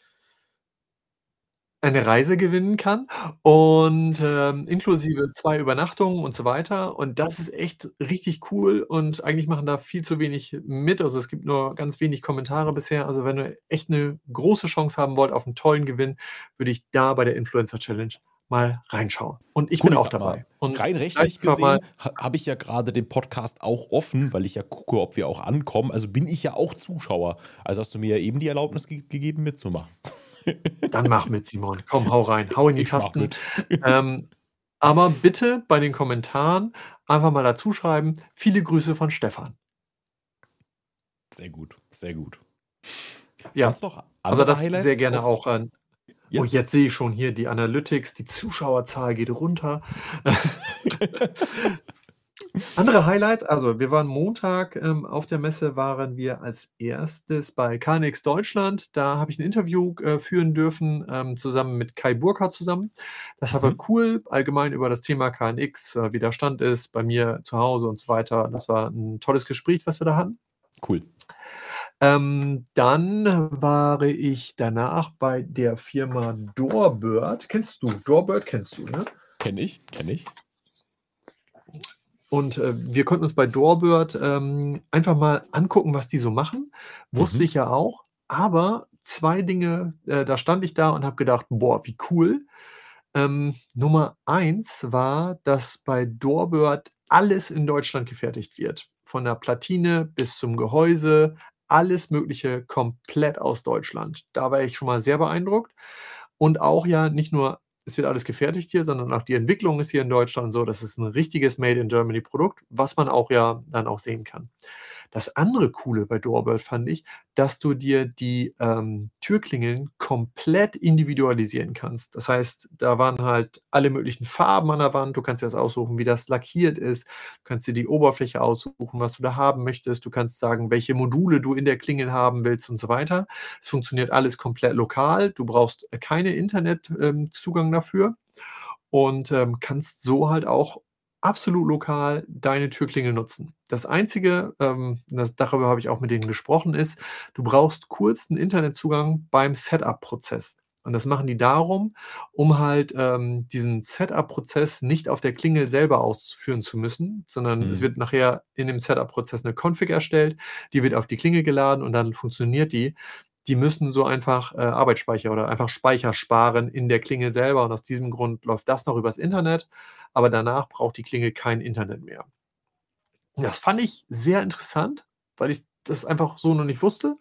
B: Eine Reise gewinnen kann und, inklusive 2 Übernachtungen und so weiter. Und das ist echt richtig cool, und eigentlich machen da viel zu wenig mit. Also, es gibt nur ganz wenig Kommentare bisher. Also, wenn ihr echt 'ne große Chance haben wollt auf 'n tollen Gewinn, würde ich da bei der Influencer Challenge mal reinschauen. Und ich
A: Gut,
B: bin
A: ich
B: auch
A: sag mal,
B: dabei. Und
A: rein
B: gleich
A: rechtlich
B: einfach mal,
A: gesehen habe ich ja gerade den Podcast auch offen, weil ich ja gucke, ob wir auch ankommen. Also bin ich ja auch Zuschauer. Also hast du mir ja eben die Erlaubnis gegeben, mitzumachen.
B: dann mach mit, Simon. Komm, hau rein, hau in die
A: Ich mach
B: Tasten.
A: mit.
B: Ähm, aber bitte bei den Kommentaren einfach mal dazu schreiben: „Viele Grüße von Stefan.“
A: Sehr gut, sehr gut.
B: Ja,
A: Sonst noch
B: aber
A: andere
B: das sehr
A: Highlights
B: gerne
A: auf?
B: auch an. Oh,
A: Ja.
B: jetzt sehe ich schon hier die Analytics, die Zuschauerzahl geht runter. Andere Highlights, also wir waren Montag, auf der Messe waren wir als erstes bei KNX Deutschland. Da habe ich 'n Interview, führen dürfen, zusammen mit Kai Burkhardt zusammen. Das war
A: Mhm.
B: cool, allgemein über das Thema KNX, wie der Stand ist bei mir zu Hause und so weiter. Das war 'n tolles Gespräch, was wir da hatten.
A: Cool.
B: Dann war ich danach bei der Firma Doorbird. Kennst du? Doorbird kennst du, ne?
A: Kenne ich, kenne ich.
B: Und, wir konnten uns bei Doorbird, einfach mal angucken, was die so machen. Wusste
A: Mhm.
B: ich ja auch, aber 2 Dinge, da stand ich da und habe gedacht: „Boah, wie cool.“ Nummer eins war, dass bei Doorbird alles in Deutschland gefertigt wird. Von der Platine bis zum Gehäuse, alles Mögliche komplett aus Deutschland. Da war ich schon mal sehr beeindruckt. Und auch ja nicht nur, es wird alles gefertigt hier, sondern auch die Entwicklung ist hier in Deutschland so. Das ist 'n richtiges Made in Germany Produkt, was man auch ja dann auch sehen kann. Das andere Coole bei Doorbird fand ich, dass du dir die, Türklingeln komplett individualisieren kannst. Das heißt, da waren halt alle möglichen Farben an der Wand. Du kannst dir das aussuchen, wie das lackiert ist. Du kannst dir die Oberfläche aussuchen, was du da haben möchtest. Du kannst sagen, welche Module du in der Klingel haben willst und so weiter. Es funktioniert alles komplett lokal. Du brauchst, keine Internet Zugang dafür und, kannst so halt auch absolut lokal deine Türklingel nutzen. Das Einzige, darüber habe ich auch mit denen gesprochen, ist, du brauchst kurz 'n Internetzugang beim Setup-Prozess. Und das machen die darum, um halt, diesen Setup-Prozess nicht auf der Klingel selber ausführen zu müssen, sondern es
A: Mhm.
B: wird nachher in dem Setup-Prozess 'ne Config erstellt, die wird auf die Klingel geladen und dann funktioniert die. Die müssen so einfach, Arbeitsspeicher oder einfach Speicher sparen in der Klingel selber und aus diesem Grund läuft das noch übers Internet, aber danach braucht die Klingel kein Internet mehr. Und das fand ich sehr interessant, weil ich das einfach so noch nicht wusste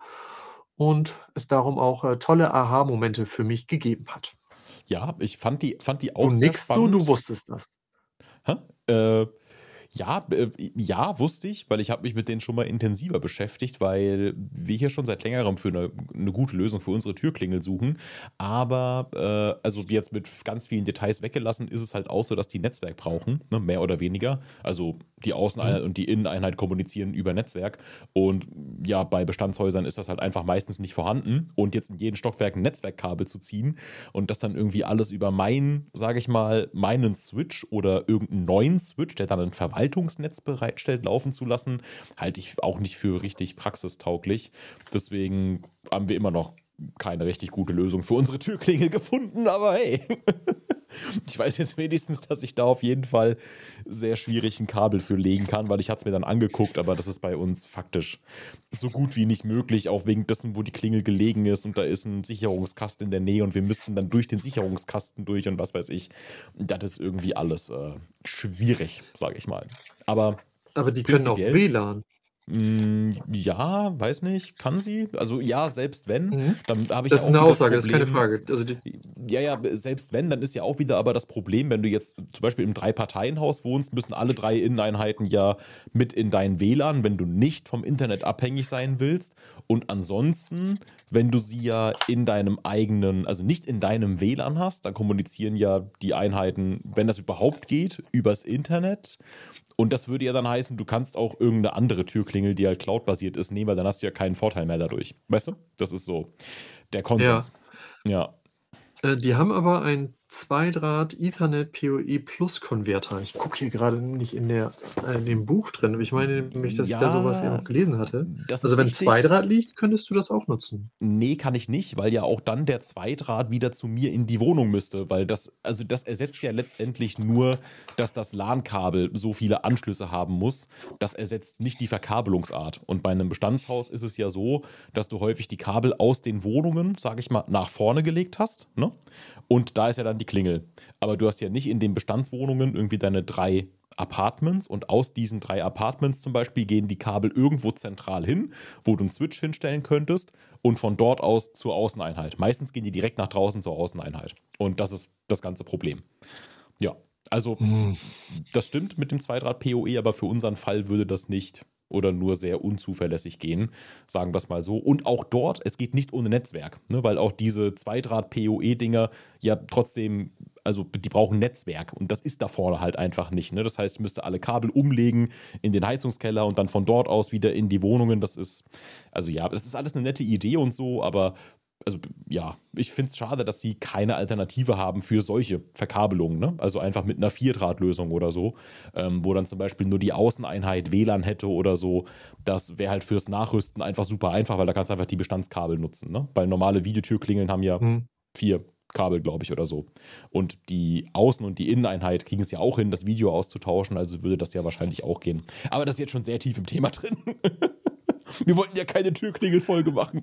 B: und es darum auch, tolle Aha-Momente für mich gegeben hat.
A: Ja, ich fand die
B: Du
A: auch sehr
B: nickst so, du
A: spannend.
B: wusstest das.
A: Hä? Äh, ja, ja, wusste ich, weil ich habe mich mit denen schon mal intensiver beschäftigt, weil wir hier schon seit Längerem für eine gute Lösung für unsere Türklingel suchen. Aber, also jetzt mit ganz vielen Details weggelassen, ist es halt auch so, dass die Netzwerk brauchen, ne, mehr oder weniger. Also die
B: Mhm.
A: Außeneinheit und die Inneneinheit kommunizieren über Netzwerk. Und ja, bei Bestandshäusern ist das halt einfach meistens nicht vorhanden. Und jetzt in jedem Stockwerk ein Netzwerkkabel zu ziehen und das dann irgendwie alles über meinen, sage ich mal, meinen Switch oder irgendeinen neuen Switch, der dann ein Verwaltungsnetz bereitstellt, laufen zu lassen, halte ich auch nicht für richtig praxistauglich. Deswegen haben wir immer noch keine richtig gute Lösung für unsere Türklingel gefunden, aber hey, ich weiß jetzt wenigstens, dass ich da auf jeden Fall sehr schwierig ein Kabel für legen kann, weil ich hatte es mir dann angeguckt, aber das ist bei uns faktisch so gut wie nicht möglich, auch wegen dessen, wo die Klingel gelegen ist und da ist ein Sicherungskasten in der Nähe und wir müssten dann durch den Sicherungskasten durch und was weiß ich. Das ist irgendwie alles schwierig, sage ich mal. Aber
B: Aber die können auch
A: prinzipiell
B: WLAN.
A: Ja, weiß nicht, kann sie? Also ja, selbst wenn,
B: Mhm.
A: dann habe ich ja
B: Das ist
A: auch
B: 'ne
A: wieder das
B: Aussage, das ist keine
A: Problem.
B: Frage. Also, die
A: Ja, ja, selbst wenn, dann ist ja auch wieder aber das Problem, wenn du jetzt zum Beispiel im Drei-Parteien-Haus wohnst, müssen alle drei Inneneinheiten ja mit in dein WLAN, wenn du nicht vom Internet abhängig sein willst. Und ansonsten, wenn du sie ja in deinem eigenen, also nicht in deinem WLAN hast, dann kommunizieren ja die Einheiten, wenn das überhaupt geht, übers Internet. Und das würde ja dann heißen, du kannst auch irgendeine andere Türklingel, die halt cloud-basiert ist, nehmen, weil dann hast du ja keinen Vorteil mehr dadurch. Weißt du? Das ist so der
B: ja.
A: Konsens. Ja.
B: Die haben aber einen Zweidraht Ethernet PoE Plus Konverter. Ich gucke hier gerade nicht in dem Buch drin, aber ich meine nämlich, dass ich da so was
A: Ja,
B: irgendwo gelesen hatte.
A: das
B: Also,
A: ist
B: wenn
A: richtig.
B: Zweidraht liegt, könntest du das auch nutzen.
A: Nee, kann ich nicht, weil ja auch dann der Zweidraht wieder zu mir in die Wohnung müsste, weil das, also das ersetzt ja letztendlich nur, dass das LAN-Kabel so viele Anschlüsse haben muss. Das ersetzt nicht die Verkabelungsart. Und bei einem Bestandshaus ist es ja so, dass du häufig die Kabel aus den Wohnungen, sage ich mal, nach vorne gelegt hast, ne? Und da ist ja dann dann die Klingel. Aber du hast ja nicht in den Bestandswohnungen irgendwie deine 3 Apartments und aus diesen 3 Apartments zum Beispiel gehen die Kabel irgendwo zentral hin, wo du einen Switch hinstellen könntest und von dort aus zur Außeneinheit. Meistens gehen die direkt nach draußen zur Außeneinheit. Und das ist das ganze Problem. Ja, also das stimmt mit dem Zweidraht PoE, aber für unseren Fall würde das nicht oder nur sehr unzuverlässig gehen, sagen wir es mal so. Und auch dort, es geht nicht ohne Netzwerk, ne, weil auch diese Zweidraht-PoE-Dinger ja trotzdem, also die brauchen Netzwerk und das ist da vorne halt einfach nicht. Ne? Das heißt, ich müsste alle Kabel umlegen in den Heizungskeller und dann von dort aus wieder in die Wohnungen. Das ist, also ja, das ist alles eine nette Idee und so, aber also ja, ich finde es schade, dass sie keine Alternative haben für solche Verkabelungen. Ne? Also einfach mit einer Vierdrahtlösung oder so, wo dann zum Beispiel nur die Außeneinheit WLAN hätte oder so. Das wäre halt fürs Nachrüsten einfach super einfach, weil da kannst du einfach die Bestandskabel nutzen. Ne? Weil normale Videotürklingeln haben ja 4 Kabel, glaube ich, oder so. Und die Außen- und die Inneneinheit kriegen es ja auch hin, das Video auszutauschen, also würde das ja wahrscheinlich auch gehen. Aber das ist jetzt schon sehr tief im Thema drin. Wir wollten ja keine Türklingelfolge machen.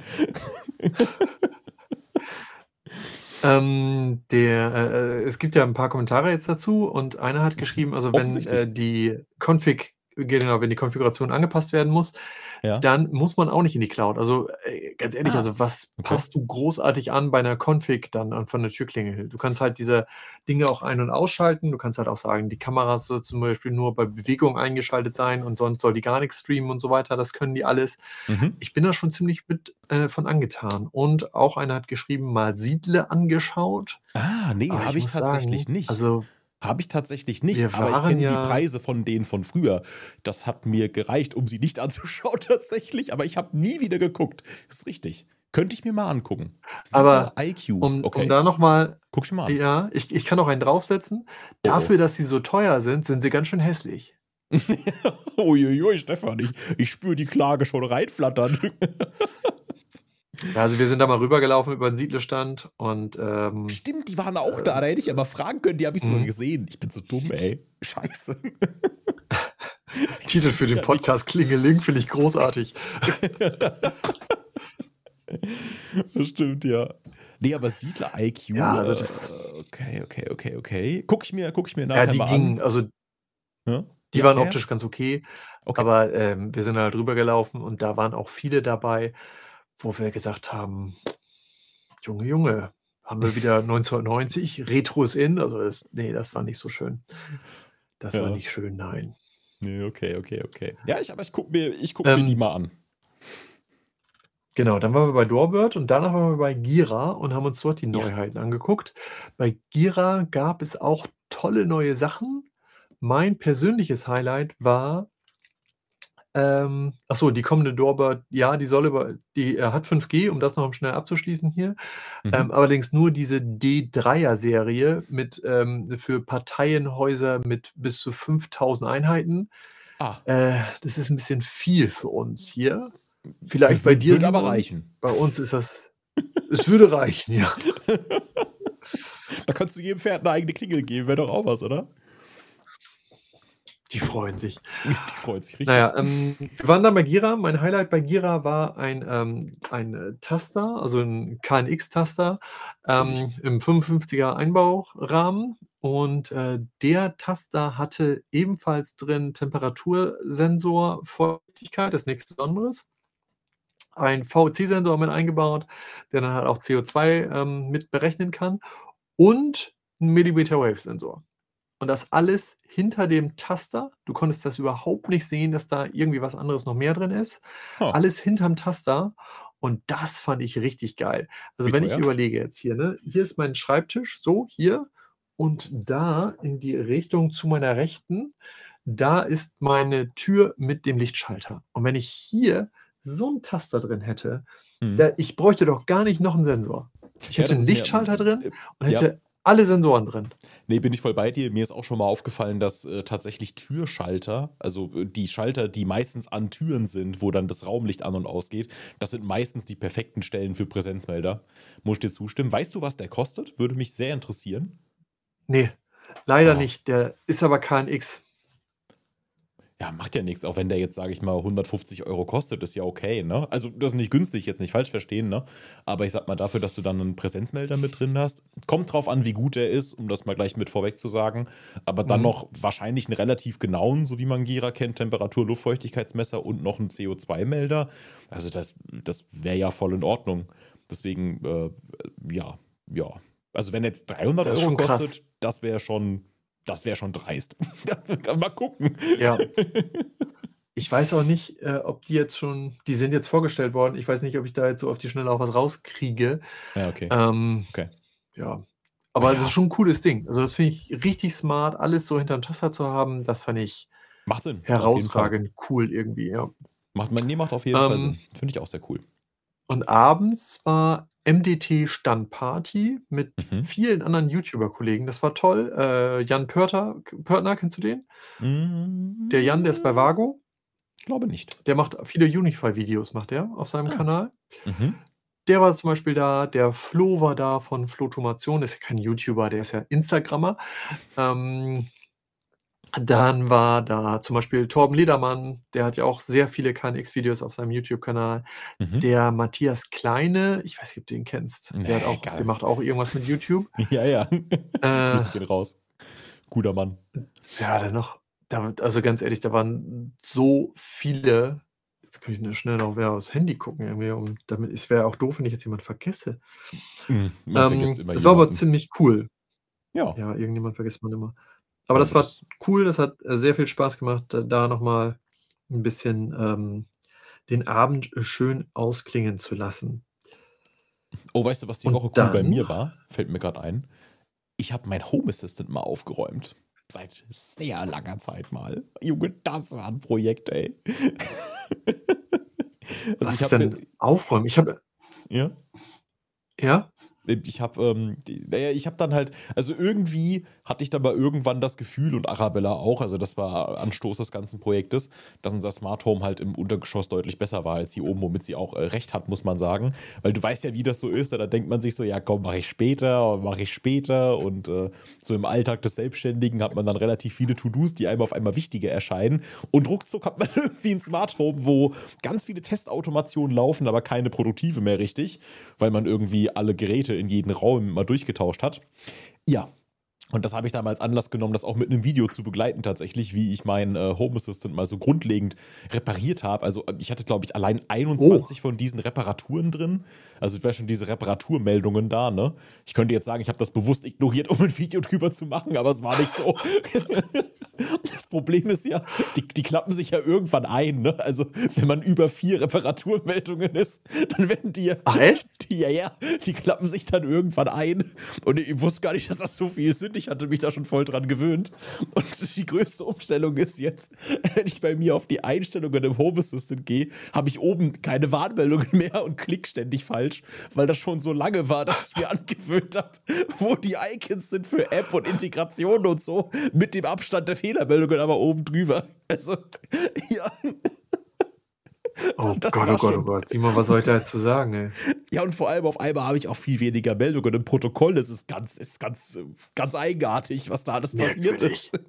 B: Es gibt ja ein paar Kommentare jetzt dazu und einer hat geschrieben, also wenn die Konfiguration angepasst werden muss,
A: Ja.
B: dann muss man auch nicht in die Cloud. Also ganz ehrlich, also was passt du großartig an bei einer Config dann von der Türklingel? Du kannst halt diese Dinge auch ein- und ausschalten. Du kannst halt auch sagen, die Kamera soll zum Beispiel nur bei Bewegung eingeschaltet sein und sonst soll die gar nichts streamen und so weiter. Das können die alles. Ich bin da schon ziemlich mit von angetan. Und auch einer hat geschrieben, mal Siedle angeschaut.
A: Nee, habe ich tatsächlich nicht.
B: Also
A: habe ich tatsächlich nicht,
B: wir
A: aber ich
B: waren
A: kenne die
B: ja-
A: Preise von denen von früher. Das hat mir gereicht, um sie nicht anzuschauen tatsächlich, aber ich habe nie wieder geguckt. Ist richtig. Könnte ich mir mal angucken.
B: Aber
A: IQ.
B: um da nochmal,
A: Guck ich mal an.
B: ja, ich kann auch einen draufsetzen. Dafür, dass sie so teuer sind sie ganz schön hässlich.
A: Uiuiui, Stefan, ich spüre die Klage schon reinflattern.
B: Ja, also wir sind da mal rübergelaufen über den Siedlestand und
A: Stimmt, die waren auch da. Da hätte ich aber fragen können, die habe ich sogar gesehen. Ich bin so dumm, ey. Scheiße.
B: Titel für den Podcast Klingeling finde ich großartig.
A: Das stimmt, ja. Nee, aber Siedler IQ.
B: Ja, also das.
A: Okay. Guck ich mir nachher
B: Ja, die
A: mal
B: gingen,
A: an.
B: also
A: Ja?
B: die waren optisch ganz okay.
A: Okay.
B: Aber wir sind halt rübergelaufen und da waren auch viele dabei, wo wir gesagt haben, Junge, haben wir wieder 1990, Retro ist in. Also das war nicht so schön. Das war nicht schön, nein.
A: Nee, okay. Ja, ich guck mir die mal an.
B: Genau, dann waren wir bei Doorbird und danach waren wir bei Gira und haben uns dort die Neuheiten angeguckt. Bei Gira gab es auch tolle neue Sachen. Mein persönliches Highlight war, die kommende Doorbird, ja, die hat 5G, um das noch schnell abzuschließen hier. Allerdings nur diese D3er-Serie mit für Parteienhäuser mit bis zu 5000 Einheiten. Das ist ein bisschen viel für uns hier. Vielleicht bei dir,
A: Würde aber
B: Simon.
A: reichen.
B: Bei uns ist das. Es würde reichen, ja.
A: Da kannst du jedem Pferd eine eigene Klingel geben, wäre doch auch was, oder?
B: Die freuen sich.
A: Die freuen sich richtig.
B: Naja, wir waren dann bei Gira. Mein Highlight bei Gira war ein Taster, also ein KNX-Taster im 55er Einbaurahmen. Und der Taster hatte ebenfalls drin Temperatursensor, Feuchtigkeit, das ist nichts Besonderes. Ein VOC-Sensor mit eingebaut, der dann halt auch CO2 mit berechnen kann. Und ein Millimeter-Wave-Sensor. Und das alles hinter dem Taster. Du konntest das überhaupt nicht sehen, dass da irgendwie was anderes noch mehr drin ist. Alles hinterm Taster. Und das fand ich richtig geil. Also wenn ich überlege jetzt hier, ne, hier ist mein Schreibtisch, so hier. Und da in die Richtung zu meiner Rechten, da ist meine Tür mit dem Lichtschalter. Und wenn ich hier so einen Taster drin hätte, ich bräuchte doch gar nicht noch einen Sensor. Ich hätte einen Lichtschalter drin und hätte alle Sensoren drin.
A: Nee, bin ich voll bei dir. Mir ist auch schon mal aufgefallen, dass tatsächlich Türschalter, also die Schalter, die meistens an Türen sind, wo dann das Raumlicht an und ausgeht, das sind meistens die perfekten Stellen für Präsenzmelder. Muss ich dir zustimmen. Weißt du, was der kostet? Würde mich sehr interessieren.
B: Nee, leider nicht. Der ist aber KNX.
A: Ja, macht ja nichts. Auch wenn der jetzt, sage ich mal, 150 € kostet, ist ja okay, ne? Also, das ist nicht günstig, jetzt nicht falsch verstehen, ne? Aber ich sag mal, dafür, dass du dann einen Präsenzmelder mit drin hast, kommt drauf an, wie gut er ist, um das mal gleich mit vorweg zu sagen. Aber dann
B: Mhm.
A: noch wahrscheinlich einen relativ genauen, so wie man Gira kennt, Temperatur, Luftfeuchtigkeitsmesser und noch einen CO2-Melder. Also, das wäre ja voll in Ordnung. Deswegen, ja, ja. Also, wenn jetzt 300
B: Das ist
A: Euro
B: schon krass.
A: kostet, das wäre schon dreist. Mal gucken.
B: Ja. Ich weiß auch nicht, ob die sind jetzt vorgestellt worden. Ich weiß nicht, ob ich da jetzt so auf die Schnelle auch was rauskriege.
A: Ja, okay.
B: Ähm,
A: Okay.
B: ja,
A: Ah
B: aber das ist
A: ja,
B: schon 'n cooles Ding. Also, das finde ich richtig smart, alles so hinterm Taster zu haben. Das fand ich
A: macht Sinn, auf jeden Fall.
B: herausragend cool irgendwie, ja.
A: Macht auf jeden Fall
B: Ähm,
A: Sinn. Finde ich auch sehr cool.
B: und abends war MDT Standparty mit
A: Mhm.
B: vielen anderen YouTuber-Kollegen. Das war toll. Jan Pörtner, kennst du den? Der Jan, der ist bei
A: Hm,
B: Vago.
A: glaube nicht.
B: Der macht viele Unify-Videos macht der auf seinem
A: Ah.
B: Kanal.
A: Mhm.
B: Der war zum Beispiel da, der Flo war da von Flotomation, der ist ja kein YouTuber, der ist ja Instagrammer. Ähm, dann war da zum Beispiel Torben Ledermann, der hat ja auch sehr viele KNX-Videos auf seinem YouTube-Kanal.
A: Mhm.
B: Der Matthias Kleine, ich weiß nicht, ob du den kennst,
A: Ne,
B: der
A: egal.
B: macht auch irgendwas mit YouTube.
A: Ja, ja.
B: Äh,
A: Grüße gehen raus. Guter Mann.
B: wer war denn noch? Also ganz ehrlich, da waren so viele. Jetzt kann ich nur schnell noch wer aufs Handy gucken irgendwie, damit es wäre auch doof, wenn ich jetzt jemand vergesse.
A: Man vergisst immer
B: Es war aber
A: jemanden.
B: ziemlich cool.
A: Ja,
B: Ja, irgendjemand vergisst man immer. Aber
A: ja,
B: das
A: aber
B: war
A: das
B: cool, das hat, sehr viel Spaß gemacht, da noch mal 'n bisschen, den Abend schön ausklingen zu lassen.
A: oh, weißt du, was die
B: Und
A: Woche cool bei
B: dann
A: mir war? Fällt mir gerade ein. Ich habe mein Home Assistant mal aufgeräumt. Seit sehr langer Zeit mal. Junge, das war ein Projekt, ey. Also,
B: was
A: ich
B: ist
A: habe mir
B: denn aufräumen? Ich habe
A: ja?
B: ja?
A: Ich habe dann halt, also irgendwie hatte ich dann mal irgendwann das Gefühl und Arabella auch, also das war Anstoß des ganzen Projektes, dass unser Smart Home halt im Untergeschoss deutlich besser war als hier oben, womit sie auch recht hat, muss man sagen. Weil du weißt ja, wie das so ist, da denkt man sich so, ja komm, mache ich später und so im Alltag des Selbstständigen hat man dann relativ viele To-Dos, die einem auf einmal wichtiger erscheinen und ruckzuck hat man irgendwie ein Smart Home, wo ganz viele Testautomationen laufen, aber keine produktive mehr richtig, weil man irgendwie alle Geräte in jeden Raum mal durchgetauscht hat. Ja, und das habe ich damals Anlass genommen, das auch mit einem Video zu begleiten tatsächlich, wie ich meinen Home Assistant mal so grundlegend repariert habe. Also ich hatte, glaube ich, allein
B: Oh,
A: 21 von diesen Reparaturen drin. Also es wäre schon diese Reparaturmeldungen da, ne? Ich könnte jetzt sagen, ich habe das bewusst ignoriert, um ein Video drüber zu machen, aber es war nicht so. Das Problem ist ja, die klappen sich ja irgendwann ein, ne? Also wenn man über 4 Reparaturmeldungen ist, dann werden
B: ach echt?
A: die klappen sich dann irgendwann ein. Und ich wusste gar nicht, dass das so viel sind. Ich hatte mich da schon voll dran gewöhnt. Und die größte Umstellung ist jetzt, wenn ich bei mir auf die Einstellungen im Home Assistant gehe, habe ich oben keine Warnmeldungen mehr und klick ständig falsch, weil das schon so lange war, dass ich mir angewöhnt habe, wo die Icons sind für App und Integration und so, mit dem Abstand der Fehlermeldungen aber oben drüber. Also, ja,
B: Oh
A: das
B: Gott, oh
A: war
B: Gott, oh
A: schon.
B: Gott. Simon, was soll ich da jetzt zu sagen, ey?
A: Ja, und vor allem auf einmal habe ich auch viel weniger Meldungen im Protokoll. Das ganz eigenartig, was da alles passiert ist.
B: Merkwürdig.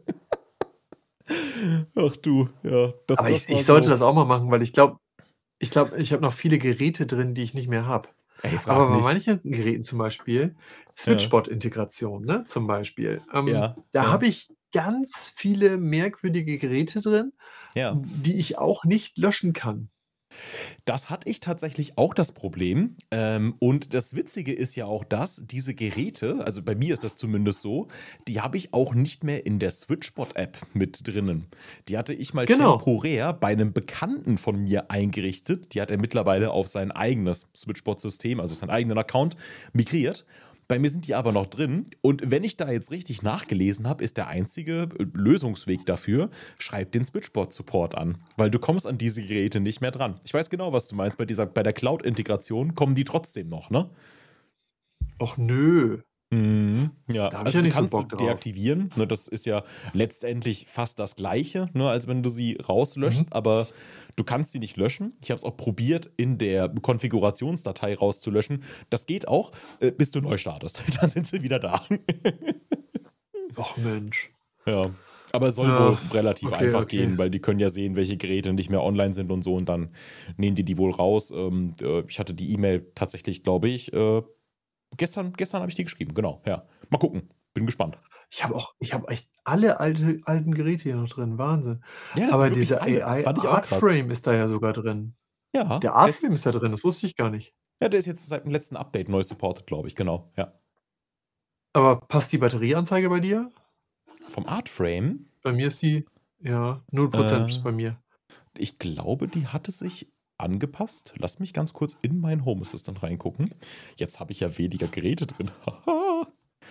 A: Ach du, ja,
B: Aber
A: das war
B: ich sollte
A: so.
B: das auch mal machen, weil ich habe noch viele Geräte drin, die ich nicht mehr habe.
A: Ey,
B: Aber
A: frag
B: bei
A: nicht.
B: manchen Geräten zum Beispiel,
A: Ja,
B: Switchbot-Integration, ne, zum Beispiel,
A: ja,
B: da
A: ja,
B: habe ich ganz viele merkwürdige Geräte drin,
A: ja.
B: die ich auch nicht löschen kann.
A: Das hatte ich tatsächlich auch das Problem. Und das Witzige ist ja auch das, diese Geräte, also bei mir ist das zumindest so, die habe ich auch nicht mehr in der Switchbot-App mit drinnen. Die hatte ich mal
B: Genau.
A: temporär bei einem Bekannten von mir eingerichtet. Die hat er mittlerweile auf sein eigenes Switchbot-System, also seinen eigenen Account, migriert. Bei mir sind die aber noch drin. Und wenn ich da jetzt richtig nachgelesen habe, ist der einzige Lösungsweg dafür, schreib den Switchbot-Support an. Weil du kommst an diese Geräte nicht mehr dran. Ich weiß genau, was du meinst. Bei der Cloud-Integration kommen die trotzdem noch, ne?
B: Och nö,
A: Mhm, ja,
B: da habe ich
A: also
B: ja
A: du
B: nicht so
A: kannst sie
B: Bock drauf.
A: deaktivieren, ne, das ist ja letztendlich fast das Gleiche, ne, als wenn du sie
B: Mhm.
A: rauslöschst, aber du kannst sie nicht löschen. Ich habe es auch probiert, in der Konfigurationsdatei rauszulöschen. Das geht auch, bis du neu startest. Dann sind sie wieder da.
B: Och Mensch.
A: Ja. Aber es soll
B: Ja,
A: wohl relativ
B: okay,
A: einfach
B: okay.
A: gehen, weil die können ja sehen, welche Geräte nicht mehr online sind und so und dann nehmen die wohl raus. Ich hatte die E-Mail tatsächlich, glaube ich, gestern habe ich die geschrieben, genau, ja. Mal gucken, bin gespannt.
B: Ich habe echt alle alten Geräte hier noch drin, Wahnsinn.
A: Ja, das sind
B: Aber
A: wirklich
B: dieser
A: alle,
B: AI
A: fand ich auch
B: Art
A: krass.
B: Frame ist da ja sogar drin.
A: Ja,
B: Der Art Frame ist da drin, das wusste ich gar nicht.
A: ja, der ist jetzt seit dem letzten Update neu supported, glaube ich, genau, ja.
B: Aber passt die Batterieanzeige bei dir?
A: Vom Artframe,
B: Bei mir ist die ja 0%
A: äh,
B: bei mir.
A: ich glaube, die hatte sich angepasst. Lass mich ganz kurz in mein Home Assistant reingucken. Jetzt habe ich ja weniger Geräte drin. Haha.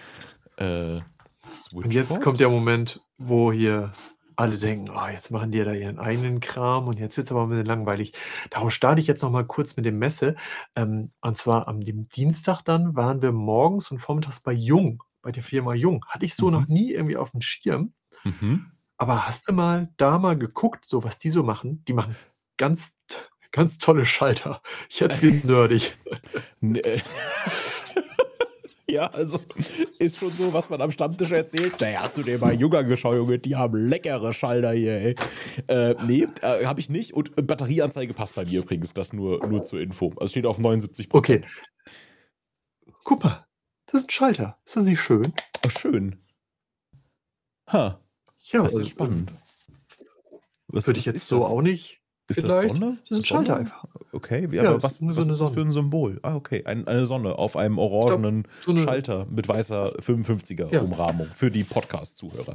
B: Und jetzt
A: Switchboard?
B: kommt der Moment, wo hier alle denken: „Ah, jetzt machen die ja da ihren eigenen Kram und jetzt wird's aber 'n bisschen langweilig.“ Darum starte ich jetzt noch mal kurz mit dem Messe. Und zwar am dem Dienstag dann waren wir morgens und vormittags bei Jung, bei der Firma Jung. Hatte ich so noch
A: Mhm.
B: nie irgendwie aufm Schirm.
A: Mhm.
B: Aber hast du mal geguckt, so was die so machen? Die machen ganz tolle Schalter. Jetzt wird nerdig.
A: Ne, ja, also ist schon so, was man am Stammtisch erzählt. Naja, hast du dir mal Junger geschaut, Junge, die haben leckere Schalter hier, ey. Nee, habe ich nicht. Und Batterieanzeige passt bei mir übrigens, das nur zur Info. Also steht auf 79%.
B: Okay, guck mal, das ist 'n Schalter. Ist das nicht schön?
A: Oh, schön. Ha,
B: Ja,
A: das ist spannend. Was,
B: würde ich
A: was
B: jetzt
A: ist
B: so
A: das?
B: auch nicht
A: Ist das
B: vielleicht.
A: Sonne?
B: Das ist 'n Schalter
A: Sonne?
B: einfach.
A: Okay, ja,
B: Ja,
A: aber
B: ist nur so
A: was
B: 'ne
A: ist das für
B: Sonne.
A: ein Symbol? Ah, okay, eine Sonne auf einem
B: Ich glaube,
A: orangenen
B: so 'ne
A: Schalter mit weißer 55er
B: ja.
A: Umrahmung für die Podcast-Zuhörer.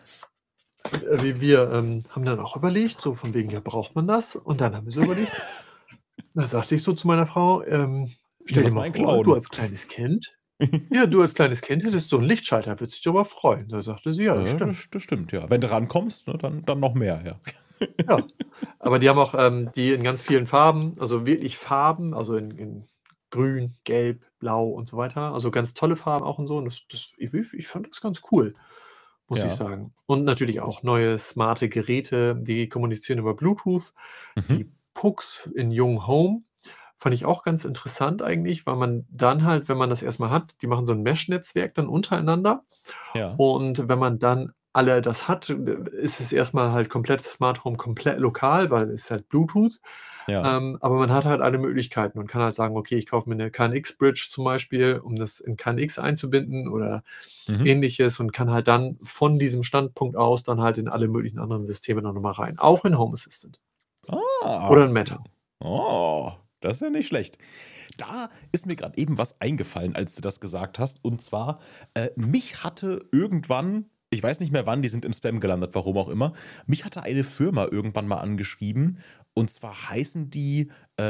B: Wir, haben dann auch überlegt, so von wegen: „Ja, braucht man das?“ Und dann haben wir so überlegt da sagte ich so zu meiner Frau,
A: Ja,
B: „Stell dir
A: lass mal
B: mal
A: einen
B: vor, du
A: klauen.
B: als kleines Kind hättest so 'n Lichtschalter, würdest dich aber freuen.“ Da sagte sie: „Ja, das
A: Ja,
B: stimmt.“
A: das stimmt, ja. Wenn du rankommst, ne, dann noch mehr, ja.
B: Ja, aber die haben auch, die in ganz vielen Farben, also wirklich Farben, also in grün, gelb, blau und so weiter. Also ganz tolle Farben auch und so. Und ich fand das ganz cool, muss ich
A: Ja.
B: sagen. Und natürlich auch neue smarte Geräte, die kommunizieren über Bluetooth.
A: Mhm.
B: Die Pucks in Jung Home fand ich auch ganz interessant eigentlich, weil man dann halt, wenn man das erst mal hat, die machen so 'n Mesh-Netzwerk dann untereinander.
A: Ja.
B: Und wenn man dann alle das hat, ist es erst mal halt komplett Smart Home, komplett lokal, weil es halt Bluetooth.
A: Ja.
B: Aber man hat halt alle Möglichkeiten. Man kann halt sagen: „Okay, ich kaufe mir 'ne KNX-Bridge zum Beispiel, um das in KNX einzubinden oder
A: Mhm.
B: Ähnliches“, und kann halt dann von diesem Standpunkt aus dann halt in alle möglichen anderen Systeme dann noch mal rein, auch in Home Assistant oder
A: Ah.
B: in Matter.
A: Oh, das ist ja nicht schlecht. Da ist mir gerade eben was eingefallen, als du das gesagt hast. Und zwar, mich hatte irgendwann, ich weiß nicht mehr wann, die sind im Spam gelandet, warum auch immer. Mich hatte eine Firma irgendwann mal angeschrieben. Und zwar heißen die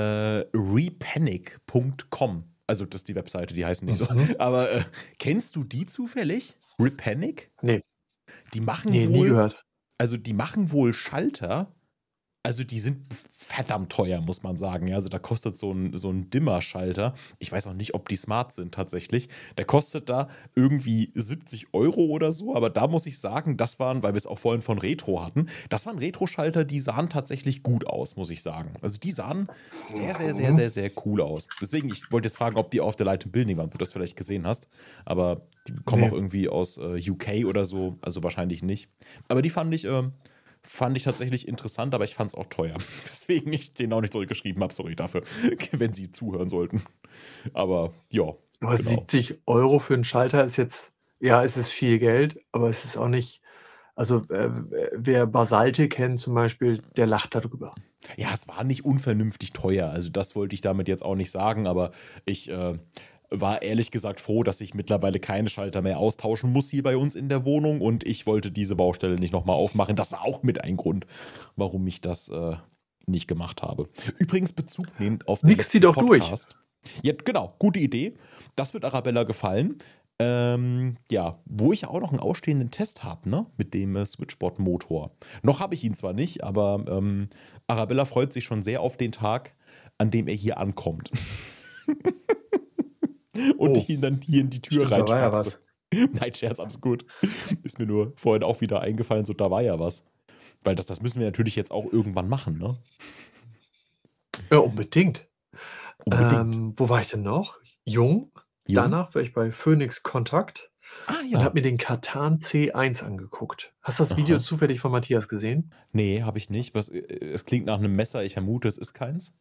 A: repanic.com. Also, das ist die Webseite, die heißen nicht so.
B: Mhm.
A: Aber kennst du die zufällig? Repanic?
B: Ne,
A: Die machen
B: ne, nie
A: wohl,
B: gehört.
A: also die machen wohl Schalter. Also, die sind verdammt teuer, muss man sagen. Ja, also, da kostet so ein Dimmerschalter, ich weiß auch nicht, ob die smart sind tatsächlich. Der kostet da irgendwie 70 € oder so, aber da muss ich sagen, das waren, weil wir es auch vorhin von Retro hatten, das waren Retro-Schalter, die sahen tatsächlich gut aus, muss ich sagen. Also, die sahen sehr, sehr, sehr,
B: Mhm.
A: sehr, sehr cool aus. Deswegen, ich wollte jetzt fragen, ob die auf der Light Building waren, wo du das vielleicht gesehen hast, aber die kommen auch
B: Ne.
A: irgendwie aus, UK oder so, also wahrscheinlich nicht. Aber die fand ich tatsächlich interessant, aber ich fand es auch teuer. Weswegen ich denen auch nicht zurückgeschrieben habe. Sorry dafür, wenn sie zuhören sollten. Aber ja,
B: Aber
A: genau.
B: 70 € für 'n Schalter ist jetzt, ja, es ist viel Geld, aber es ist auch nicht, also, wer Basalte kennt zum Beispiel, der lacht da drüber.
A: Ja, es war nicht unvernünftig teuer. Also das wollte ich damit jetzt auch nicht sagen, aber ich war ehrlich gesagt froh, dass ich mittlerweile keine Schalter mehr austauschen muss hier bei uns in der Wohnung und ich wollte diese Baustelle nicht nochmal aufmachen. Das war auch mit ein Grund, warum ich das nicht gemacht habe. Übrigens Bezug nehmend auf den
B: Nix zieht
A: letzten
B: auch durch.
A: Podcast. Ja, genau, gute Idee. Das wird Arabella gefallen. Ja, wo ich auch noch einen ausstehenden Test habe, ne, mit dem Switchboard-Motor. Noch habe ich ihn zwar nicht, aber Arabella freut sich schon sehr auf den Tag, an dem er hier ankommt. Und
B: Oh,
A: ich ihn dann hier in die Tür
B: stimmt, da war ja
A: reinschubse.
B: was.
A: Nein, Scherz, alles gut. Ist mir nur vorhin auch wieder eingefallen, so da war ja was. Weil das müssen wir natürlich jetzt auch irgendwann machen, ne?
B: Ja, unbedingt.
A: Unbedingt.
B: Wo war ich denn noch? Jung.
A: Jung?
B: Danach war ich bei Phoenix Kontakt.
A: Ah
B: und habe
A: ja.
B: mir den Katan C1 angeguckt. Hast du das Video
A: Aha.
B: zufällig von Matthias gesehen?
A: Nee, habe ich nicht. Es klingt nach einem Messer. Ich vermute, es ist keins.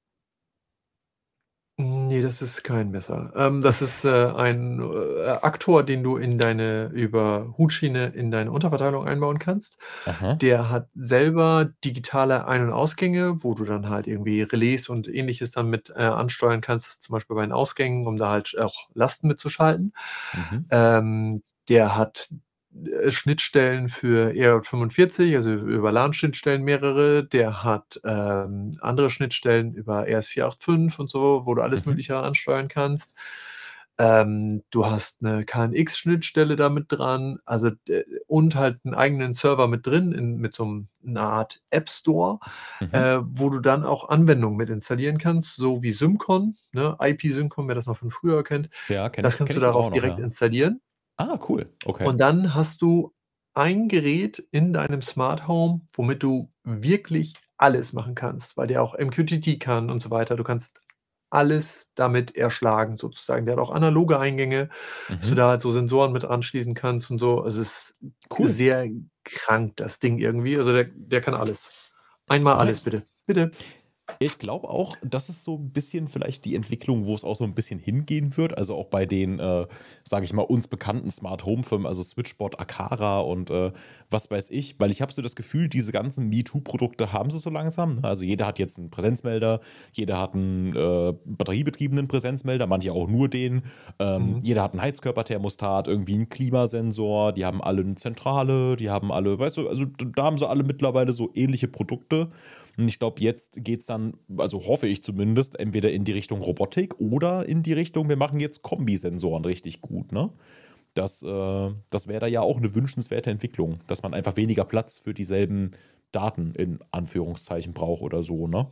B: Ne, das ist kein Messer. Das ist, ein, Aktor, den du über Hutschiene in deine Unterverteilung einbauen kannst.
A: Aha.
B: Der hat selber digitale Ein und Ausgänge, wo du dann halt irgendwie Relais und Ähnliches dann mit, ansteuern kannst, zum Beispiel bei den Ausgängen, um da halt auch Lasten mitzuschalten.
A: Mhm.
B: Der hat, Schnittstellen für ERJ45, also über LAN-Schnittstellen mehrere. Der hat, andere Schnittstellen über ERS-485 und so, wo du alles
A: Mhm.
B: Mögliche ansteuern kannst. Du hast 'ne KNX-Schnittstelle da mit dran, also, und halt 'n eigenen Server mit drin mit so 'ner Art App Store,
A: Mhm.
B: wo du dann auch Anwendungen mit installieren kannst, so wie Symcon, ne? IP-Symcon, wer das noch von früher kennt.
A: Ja, kenne
B: Das
A: ich,
B: kannst
A: kenne
B: du
A: ich sogar
B: darauf
A: auch noch,
B: direkt
A: ja.
B: installieren.
A: Ah, cool. Okay.
B: Und dann hast du ein Gerät in deinem Smart Home, womit du wirklich alles machen kannst, weil der auch MQTT kann und so weiter. Du kannst alles damit erschlagen sozusagen. Der hat auch analoge Eingänge, dass du
A: Mhm.
B: da halt so Sensoren mit anschließen kannst und so. Also, es ist
A: Cool.
B: sehr krank, das Ding irgendwie. Also, der kann alles. Einmal alles
A: Nice.
B: bitte. Bitte.
A: Ich glaube auch, das ist so ein bisschen vielleicht die Entwicklung, wo es auch so ein bisschen hingehen wird. Also, auch bei den, sage ich mal, uns bekannten Smart-Home-Firmen, also Switchbot, Aqara und, was weiß ich. Weil ich habe so das Gefühl, diese ganzen MeToo-Produkte haben sie so langsam, ne? Also, jeder hat jetzt einen Präsenzmelder, jeder hat einen, batteriebetriebenen Präsenzmelder, manche auch nur den.
B: Mhm.
A: Jeder hat 'n Heizkörperthermostat, irgendwie einen Klimasensor, die haben alle eine Zentrale, die haben alle, weißt du, also, da haben sie alle mittlerweile so ähnliche Produkte. Und ich glaube, jetzt geht es dann, also hoffe ich zumindest, entweder in die Richtung Robotik oder in die Richtung, wir machen jetzt Kombisensoren richtig gut, ne? Das wäre da ja auch eine wünschenswerte Entwicklung, dass man einfach weniger Platz für dieselben Daten in Anführungszeichen braucht oder so, ne?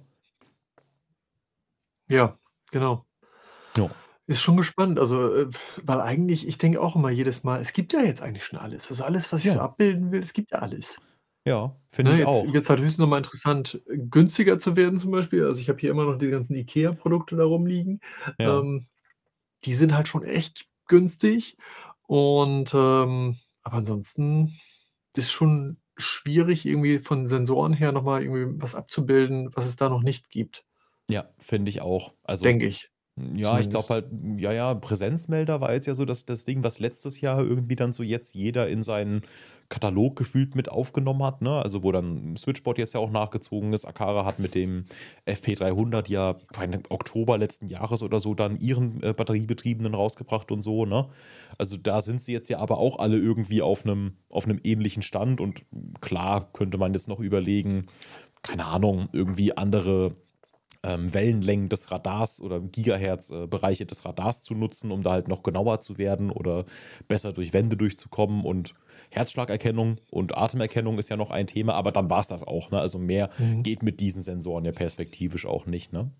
B: Ja, genau.
A: Ja.
B: Ist schon gespannt, also, weil eigentlich ich denke auch immer jedes Mal, es gibt ja jetzt eigentlich schon alles. Also, alles, was ich so
A: Ja,
B: abbilden will, es gibt ja alles.
A: ja, finde
B: Ne,
A: ich
B: jetzt
A: auch.
B: wird's halt höchstens noch mal interessant, günstiger zu werden zum Beispiel. Also, ich habe hier immer noch die ganzen IKEA-Produkte da rumliegen.
A: Ja.
B: Ähm, Die sind halt schon echt günstig und, aber ansonsten ist schon schwierig, irgendwie von Sensoren her noch mal irgendwie was abzubilden, was es da noch nicht gibt,
A: Ja, finde ich auch. Also,
B: denke ich
A: ja, ich glaube
B: zumindest.
A: halt, ja, ja, Präsenzmelder war jetzt ja so das Ding, was letztes Jahr irgendwie dann so jetzt jeder in seinen Katalog gefühlt mit aufgenommen hat, ne? Also, wo dann Switchbot jetzt ja auch nachgezogen ist. Aqara hat mit dem FP300 ja im Oktober letzten Jahres oder so dann ihren, batteriebetriebenen rausgebracht und so, ne? Also, da sind sie jetzt ja aber auch alle irgendwie auf einem ähnlichen Stand und klar könnte man jetzt noch überlegen, keine Ahnung, irgendwie andere, Wellenlängen des Radars oder Gigahertz, Bereiche des Radars zu nutzen, um da halt noch genauer zu werden oder besser durch Wände durchzukommen. Und Herzschlagerkennung und Atemerkennung ist ja noch ein Thema, aber dann war es das auch. Ne? Also mehr
B: Mhm.
A: geht mit diesen Sensoren ja perspektivisch auch nicht. Ne?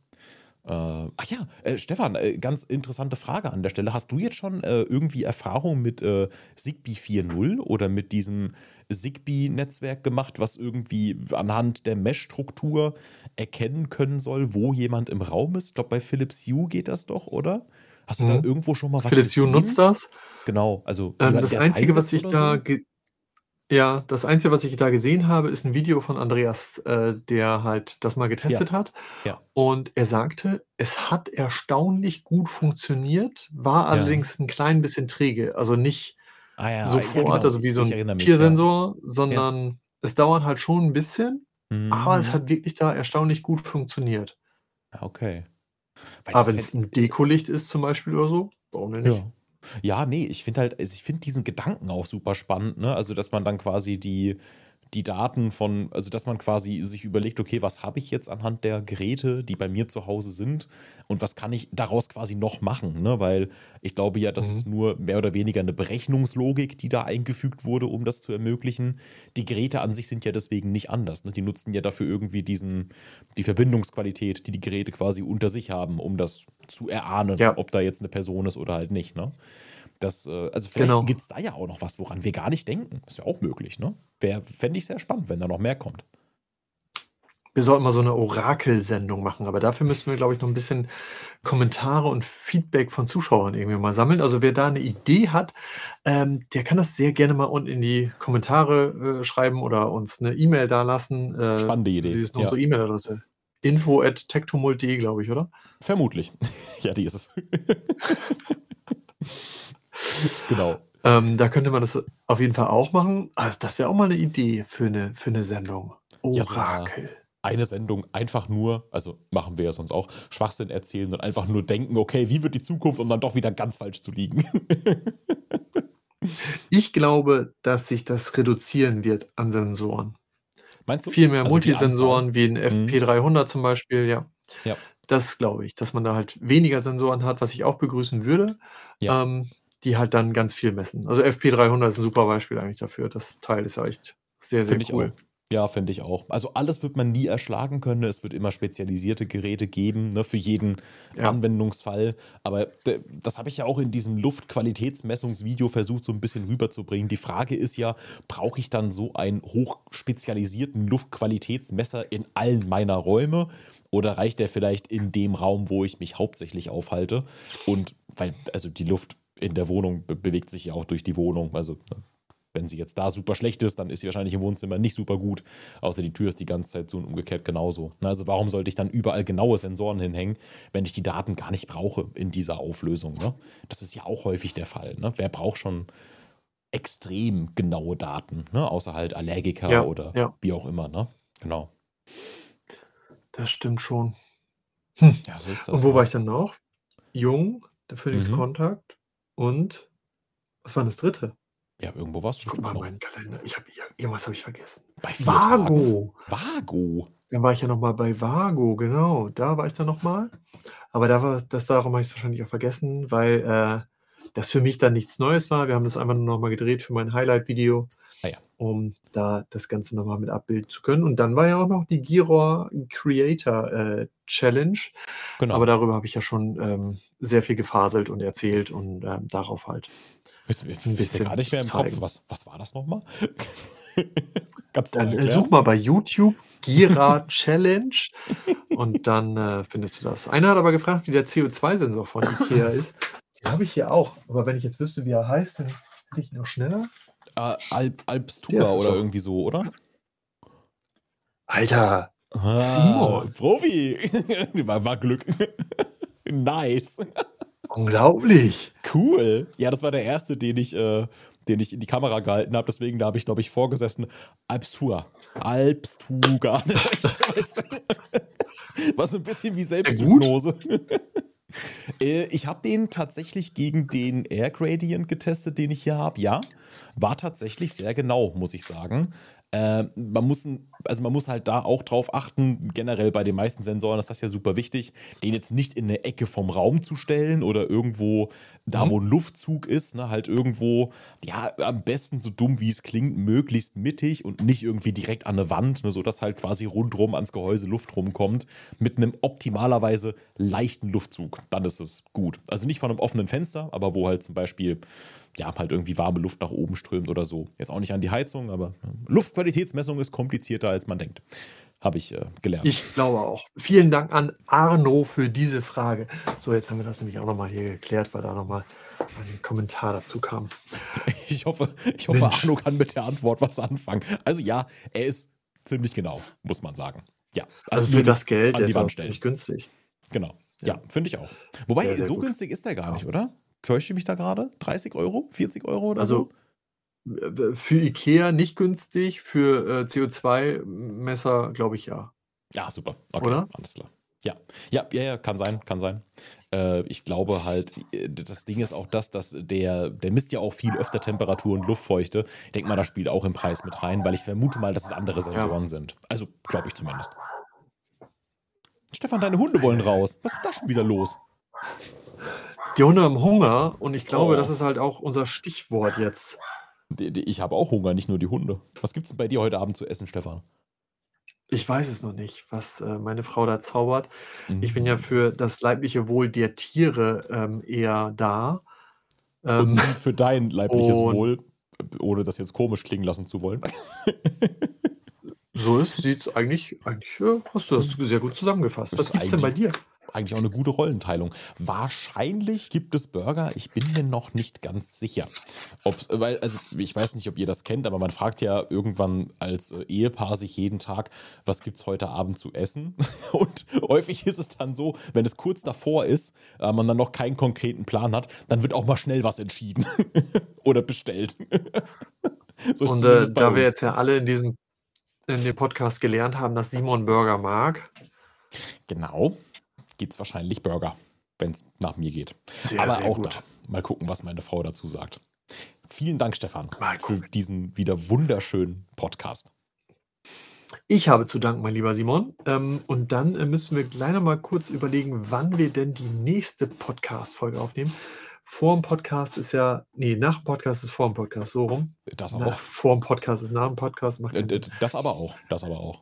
A: Ach ja, Stefan, ganz interessante Frage an der Stelle. Hast du jetzt schon irgendwie Erfahrung mit Zigbee 4.0 oder mit diesem Zigbee-Netzwerk gemacht, was irgendwie anhand der Mesh-Struktur erkennen können soll, wo jemand im Raum ist? Ich glaube, bei Philips Hue geht das doch, oder? Hast du da
B: Mhm.
A: irgendwo schon mal was
B: Philips Hue nutzt
A: gesehen?
B: das.
A: Genau, also jemand,
B: Das
A: der es
B: Einzige, was
A: einsetzt
B: ich
A: oder
B: da
A: so?
B: ge Ja, das Einzige, was ich da gesehen habe, ist 'n Video von Andreas, der halt das mal
A: Ja,
B: getestet hat.
A: ja,
B: Und er sagte, es hat erstaunlich gut funktioniert, war
A: ja.
B: allerdings 'n klein bisschen träge. Also, nicht
A: Ah ja, ja,
B: sofort,
A: genau.
B: also wie so
A: Ich
B: 'n
A: erinnere mich, ja.
B: Papiersensor,
A: Ja.
B: sondern es dauert halt schon 'n bisschen, aber es
A: Mhm.
B: hat wirklich da erstaunlich gut funktioniert.
A: Ja, okay. Weil
B: Aber
A: das
B: wenn's
A: fände
B: 'n Dekolicht ist zum Beispiel oder so, warum denn nicht?
A: ja. Ja, ne, ich finde halt, also, ich finde diesen Gedanken auch super spannend, ne? Also, dass man dann quasi die Daten von, also, dass man quasi sich überlegt: „Okay, was habe ich jetzt anhand der Geräte, die bei mir zu Hause sind und was kann ich daraus quasi noch machen?“, ne? Weil ich glaube ja, das ist
B: Mhm.
A: nur mehr oder weniger eine Berechnungslogik, die da eingefügt wurde, um das zu ermöglichen. Die Geräte an sich sind ja deswegen nicht anders, ne? Die nutzen ja dafür irgendwie die Verbindungsqualität, die die Geräte quasi unter sich haben, um das zu erahnen,
B: Ja,
A: ob da jetzt eine Person ist oder halt nicht, ne? Also vielleicht
B: genau.
A: gibt es da ja auch noch was, woran wir gar nicht denken. Ist ja auch möglich, ne? Fände ich sehr spannend, wenn da noch mehr kommt.
B: Wir sollten mal so 'ne Orakelsendung machen, aber dafür müssten wir, glaube ich, noch 'n bisschen Kommentare und Feedback von Zuschauern irgendwie mal sammeln. Also, wer da 'ne Idee hat, der kann das sehr gerne mal unten in die Kommentare, schreiben oder uns 'ne E-Mail dalassen.
A: Spannende
B: Wie
A: Idee,
B: ist denn
A: ja.
B: unsere E-Mail-Adresse? info@tektomult.de, glaube ich, oder?
A: Vermutlich. Ja, die ist es. Genau.
B: Da könnte man das auf jeden Fall auch machen. Also, das wäre auch mal 'ne Idee für 'ne Sendung.
A: Ja, so mal
B: Orakel.
A: eine Sendung einfach nur, also machen wir ja sonst auch, Schwachsinn erzählen und einfach nur denken: „Okay, wie wird die Zukunft?“ um dann doch wieder ganz falsch zu liegen.
B: Ich glaube, dass sich das reduzieren wird an Sensoren.
A: Meinst du?
B: Viel mehr
A: Also die Anzahl?
B: Multisensoren wie 'n
A: Mhm.
B: FP300 zum Beispiel, ja.
A: Ja,
B: Das glaube ich, dass man da halt weniger Sensoren hat, was ich auch begrüßen würde,
A: ja.
B: ähm, die halt dann ganz viel messen. Also, FP300 ist 'n super Beispiel eigentlich dafür. Das Teil ist ja echt sehr, sehr
A: Finde ich auch.
B: cool.
A: Ja, finde ich auch. Also alles wird man nie erschlagen können. Es wird immer spezialisierte Geräte geben, ne, für jeden
B: Ja,
A: Anwendungsfall. Aber das habe ich ja auch in diesem Luftqualitätsmessungsvideo versucht, so ein bisschen rüberzubringen. Die Frage ist ja, brauche ich dann so einen hochspezialisierten Luftqualitätsmesser in allen meiner Räume? Oder reicht der vielleicht in dem Raum, wo ich mich hauptsächlich aufhalte? Und weil, also die Luft in der Wohnung bewegt sich ja auch durch die Wohnung. Also, ne, wenn sie jetzt da super schlecht ist, dann ist sie wahrscheinlich im Wohnzimmer nicht super gut. Außer die Tür ist die ganze Zeit zu und umgekehrt genauso. Na, also warum sollte ich dann überall genaue Sensoren hinhängen, wenn ich die Daten gar nicht brauche in dieser Auflösung? Ne? Das ist ja auch häufig der Fall. Ne? Wer braucht schon extrem genaue Daten? Ne? Außer halt Allergiker
B: ja,
A: oder
B: ja,
A: wie auch immer. Ne? Genau.
B: das stimmt schon. Hm.
A: Ja, so ist
B: Und
A: das.
B: wo war
A: Ne?
B: ich dann noch? Jung, der Phoenix
A: Mhm.
B: Contact und was war denn das Dritte?
A: Ja, irgendwo warst du
B: Ich gucke mal
A: bestimmt
B: in
A: noch.
B: meinen Kalender. Ich habe irgendwas habe ich vergessen.
A: Bei 4 Tagen?
B: Vago.
A: Vago.
B: Dann war ich ja noch mal bei Vago, genau. Da war ich dann noch mal. Aber darum habe ich's wahrscheinlich auch vergessen, weil, das für mich dann nichts Neues war. Wir haben das einfach nur noch mal gedreht für mein Highlight-Video,
A: Ah ja,
B: um da das Ganze noch mal mit abbilden zu können. Und dann war ja auch noch die Giroir Creator, Challenge, aber
A: genau.
B: darüber habe ich ja schon, sehr viel gefaselt und erzählt und, darauf halt ein
A: Ist mir gar
B: bisschen
A: nicht
B: zu
A: mehr im Kopf.
B: zeigen.
A: Was war das nochmal? Kannst du mal
B: Dann, such
A: erklären?
B: mal bei YouTube Gira Challenge und dann, findest du das. Einer hat aber gefragt, wie der CO2-Sensor von IKEA ist. Den habe ich hier auch, aber wenn ich jetzt wüsste, wie er heißt, dann hätte ich ihn auch schneller. Der
A: Alpstura
B: ist es
A: oder
B: doch.
A: irgendwie so, oder?
B: Alter,
A: Ah,
B: Simon,
A: Profi. War Glück. Nice.
B: unglaublich.
A: Cool. Ja, das war der erste, den ich in die Kamera gehalten habe. Deswegen, da habe ich, glaube ich, vorgesessen. Alpstura. Alpstuga. War so ein bisschen wie
B: Ist der gut?
A: Selbsthypnose. Ich habe den tatsächlich gegen den Air Gradient getestet, den ich hier habe. Ja, war tatsächlich sehr genau, muss ich sagen. Man muss halt da auch drauf achten, generell bei den meisten Sensoren ist das ja super wichtig, den jetzt nicht in eine Ecke vom Raum zu stellen oder irgendwo da, wo
B: Mhm.
A: ein Luftzug ist, ne, halt irgendwo, ja, am besten so dumm wie es klingt, möglichst mittig und nicht irgendwie direkt an eine Wand, ne, sodass halt quasi rundrum ans Gehäuse Luft rumkommt, mit einem optimalerweise leichten Luftzug. Dann ist es gut. Also nicht von einem offenen Fenster, aber wo halt zum Beispiel, ja, halt irgendwie warme Luft nach oben strömt oder so. Jetzt auch nicht an die Heizung, aber Luftqualitätsmessung ist komplizierter, als man denkt. Habe ich gelernt.
B: Ich glaube auch. Vielen Dank an Arno für diese Frage. So, jetzt haben wir das nämlich auch noch mal hier geklärt, weil da noch mal ein Kommentar dazu kam.
A: Ich hoffe,
B: Mensch,
A: Arno kann mit der Antwort was anfangen. Also ja, er ist ziemlich genau, muss man sagen. Ja,
B: also
A: also nur
B: für das
A: nicht
B: Geld,
A: an
B: der
A: die
B: ist ja
A: Wand
B: auch
A: stellen.
B: ziemlich günstig.
A: Genau. Ja,
B: Ja,
A: finde ich auch. Wobei,
B: sehr, sehr
A: so
B: gut.
A: günstig ist der gar
B: Ja.
A: nicht, oder? Täusche ich mich da gerade? 30 Euro? 40 Euro oder so?
B: Also, für IKEA nicht günstig, für, CO2-Messer glaube ich ja,
A: Ja, super. Okay,
B: oder?
A: alles klar. Ja, ja, ja, ja, kann sein, kann sein. Ich glaube halt, das Ding ist auch das, dass der misst ja auch viel öfter Temperatur und Luftfeuchte. Ich denke mal, das spielt auch im Preis mit rein, weil ich vermute mal, dass es andere
B: Ja.
A: Sensoren sind. Also, glaube ich zumindest. Stefan, deine Hunde
B: Ei,
A: wollen
B: ei, ei.
A: raus. Was ist da schon wieder los?
B: Die Hunde haben Hunger und ich glaube, das
A: Oh,
B: ist halt auch unser Stichwort jetzt.
A: ich habe auch Hunger, nicht nur die Hunde. Was gibt's denn bei dir heute Abend zu essen, Stefan?
B: Ich weiß es noch nicht, was, meine Frau da zaubert. Ich bin ja
A: Mm.
B: für das leibliche Wohl der Tiere, eher da.
A: Und
B: Ähm,
A: sie für dein leibliches
B: und
A: Wohl, ohne das jetzt komisch klingen lassen zu wollen.
B: so sieht es eigentlich hast du das sehr gut zusammengefasst. Was
A: Ist
B: gibt's denn bei dir?
A: eigentlich auch eine gute Rollenteilung. Wahrscheinlich gibt es Burger, ich bin mir noch nicht ganz sicher. Weil, also ich weiß nicht, ob ihr das kennt, aber man fragt ja irgendwann als Ehepaar sich jeden Tag, was gibt's heute Abend zu essen? Und häufig ist es dann so, wenn es kurz davor ist, man dann noch keinen konkreten Plan hat, dann wird auch mal schnell was entschieden oder bestellt. So ist
B: Und
A: zumindest bei
B: da wir
A: uns.
B: jetzt ja alle in dem Podcast gelernt haben, dass Simon Burger mag,
A: Genau, gibt's wahrscheinlich Burger, wenn es nach mir geht.
B: sehr,
A: Aber
B: sehr
A: auch
B: gut.
A: da, mal gucken, was meine Frau dazu sagt. Vielen Dank, Stefan,
B: Mal
A: für
B: gucken.
A: diesen wieder wunderschönen Podcast.
B: Ich habe zu danken, mein lieber Simon. Und dann müssen wir gleich noch mal kurz überlegen, wann wir denn die nächste Podcast-Folge aufnehmen. Vor dem Podcast ist nach dem Podcast ist vor dem Podcast, so rum.
A: Das
B: Na,
A: auch.
B: vor dem Podcast ist nach dem Podcast, macht keinen Sinn.
A: Das aber auch. Das aber auch.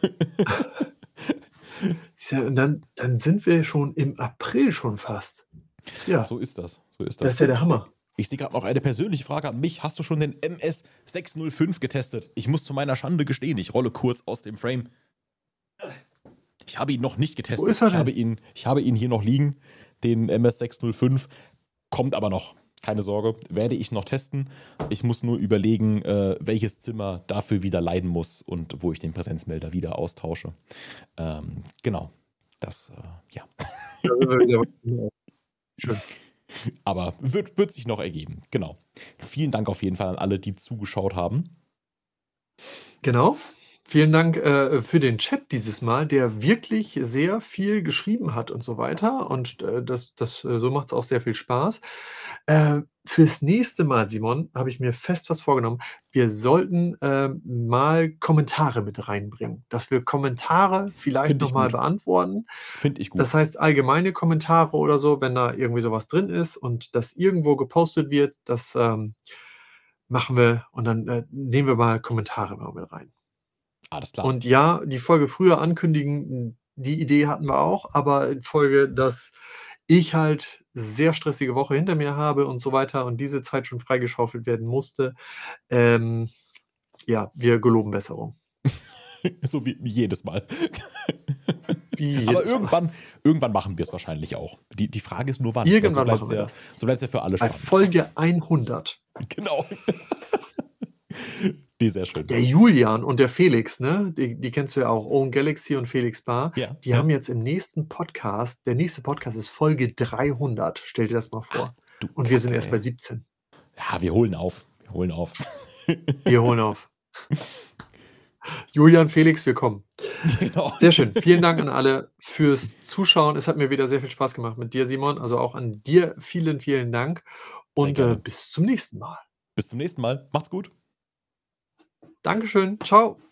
B: Und dann sind wir schon im April schon fast. Ja,
A: So ist das. So ist
B: das ist ja der Hammer.
A: Ich sehe gerade noch eine persönliche Frage an mich. Hast du schon den MS605 getestet? Ich muss zu meiner Schande gestehen, ich rolle kurz aus dem Frame. Ich habe ihn noch nicht getestet.
B: Wo ist er denn?
A: Ich habe ihn hier noch liegen, den MS605. Kommt aber noch. Keine Sorge, werde ich noch testen. Ich muss nur überlegen, welches Zimmer dafür wieder leiden muss und wo ich den Präsenzmelder wieder austausche. Genau. Das, ja.
B: Da sind wir wieder. Schön.
A: Aber wird sich noch ergeben. Genau. Vielen Dank auf jeden Fall an alle, die zugeschaut haben.
B: Genau. Vielen Dank für den Chat dieses Mal, der wirklich sehr viel geschrieben hat und so weiter. Und so macht es auch sehr viel Spaß. Fürs nächste Mal, Simon, habe ich mir fest was vorgenommen. Wir sollten mal Kommentare mit reinbringen, dass wir Kommentare vielleicht
A: Find ich
B: nochmal
A: gut.
B: beantworten.
A: Finde ich gut.
B: Das heißt, allgemeine Kommentare oder so, wenn da irgendwie sowas drin ist und das irgendwo gepostet wird, das machen wir und dann nehmen wir mal Kommentare mal mit rein.
A: Alles klar.
B: Und ja, die Folge früher ankündigen, die Idee hatten wir auch, aber in Folge, dass ich halt sehr stressige Woche hinter mir habe und so weiter und diese Zeit schon freigeschaufelt werden musste, ja, wir geloben Besserung.
A: So wie jedes Mal.
B: Wie
A: Aber
B: jedes Mal.
A: irgendwann machen wir es wahrscheinlich auch. Die Frage ist nur wann.
B: Irgendwann
A: Weil
B: machen wir das.
A: So bleibt es ja für alle
B: Bei
A: spannend.
B: Folge 100.
A: Genau. Die sehr schön.
B: Der Julian und der Felix, ne? Die kennst du ja auch, Own Galaxy und Felix Bar.
A: Ja,
B: Die
A: ja.
B: haben jetzt im nächsten Podcast, der nächste Podcast ist Folge 300. Stell dir das mal vor.
A: Du
B: Und wir sind
A: Kacke,
B: erst bei
A: ey.
B: 17.
A: Ja, wir holen auf. Wir holen auf.
B: Wir holen auf. Julian, Felix, wir kommen.
A: Genau.
B: Sehr schön. Vielen Dank an alle fürs Zuschauen. Es hat mir wieder sehr viel Spaß gemacht mit dir, Simon. Also auch an dir vielen, vielen Dank. Und
A: gerne.
B: bis zum nächsten Mal.
A: Bis zum nächsten Mal. Macht's gut.
B: Dankeschön. Ciao.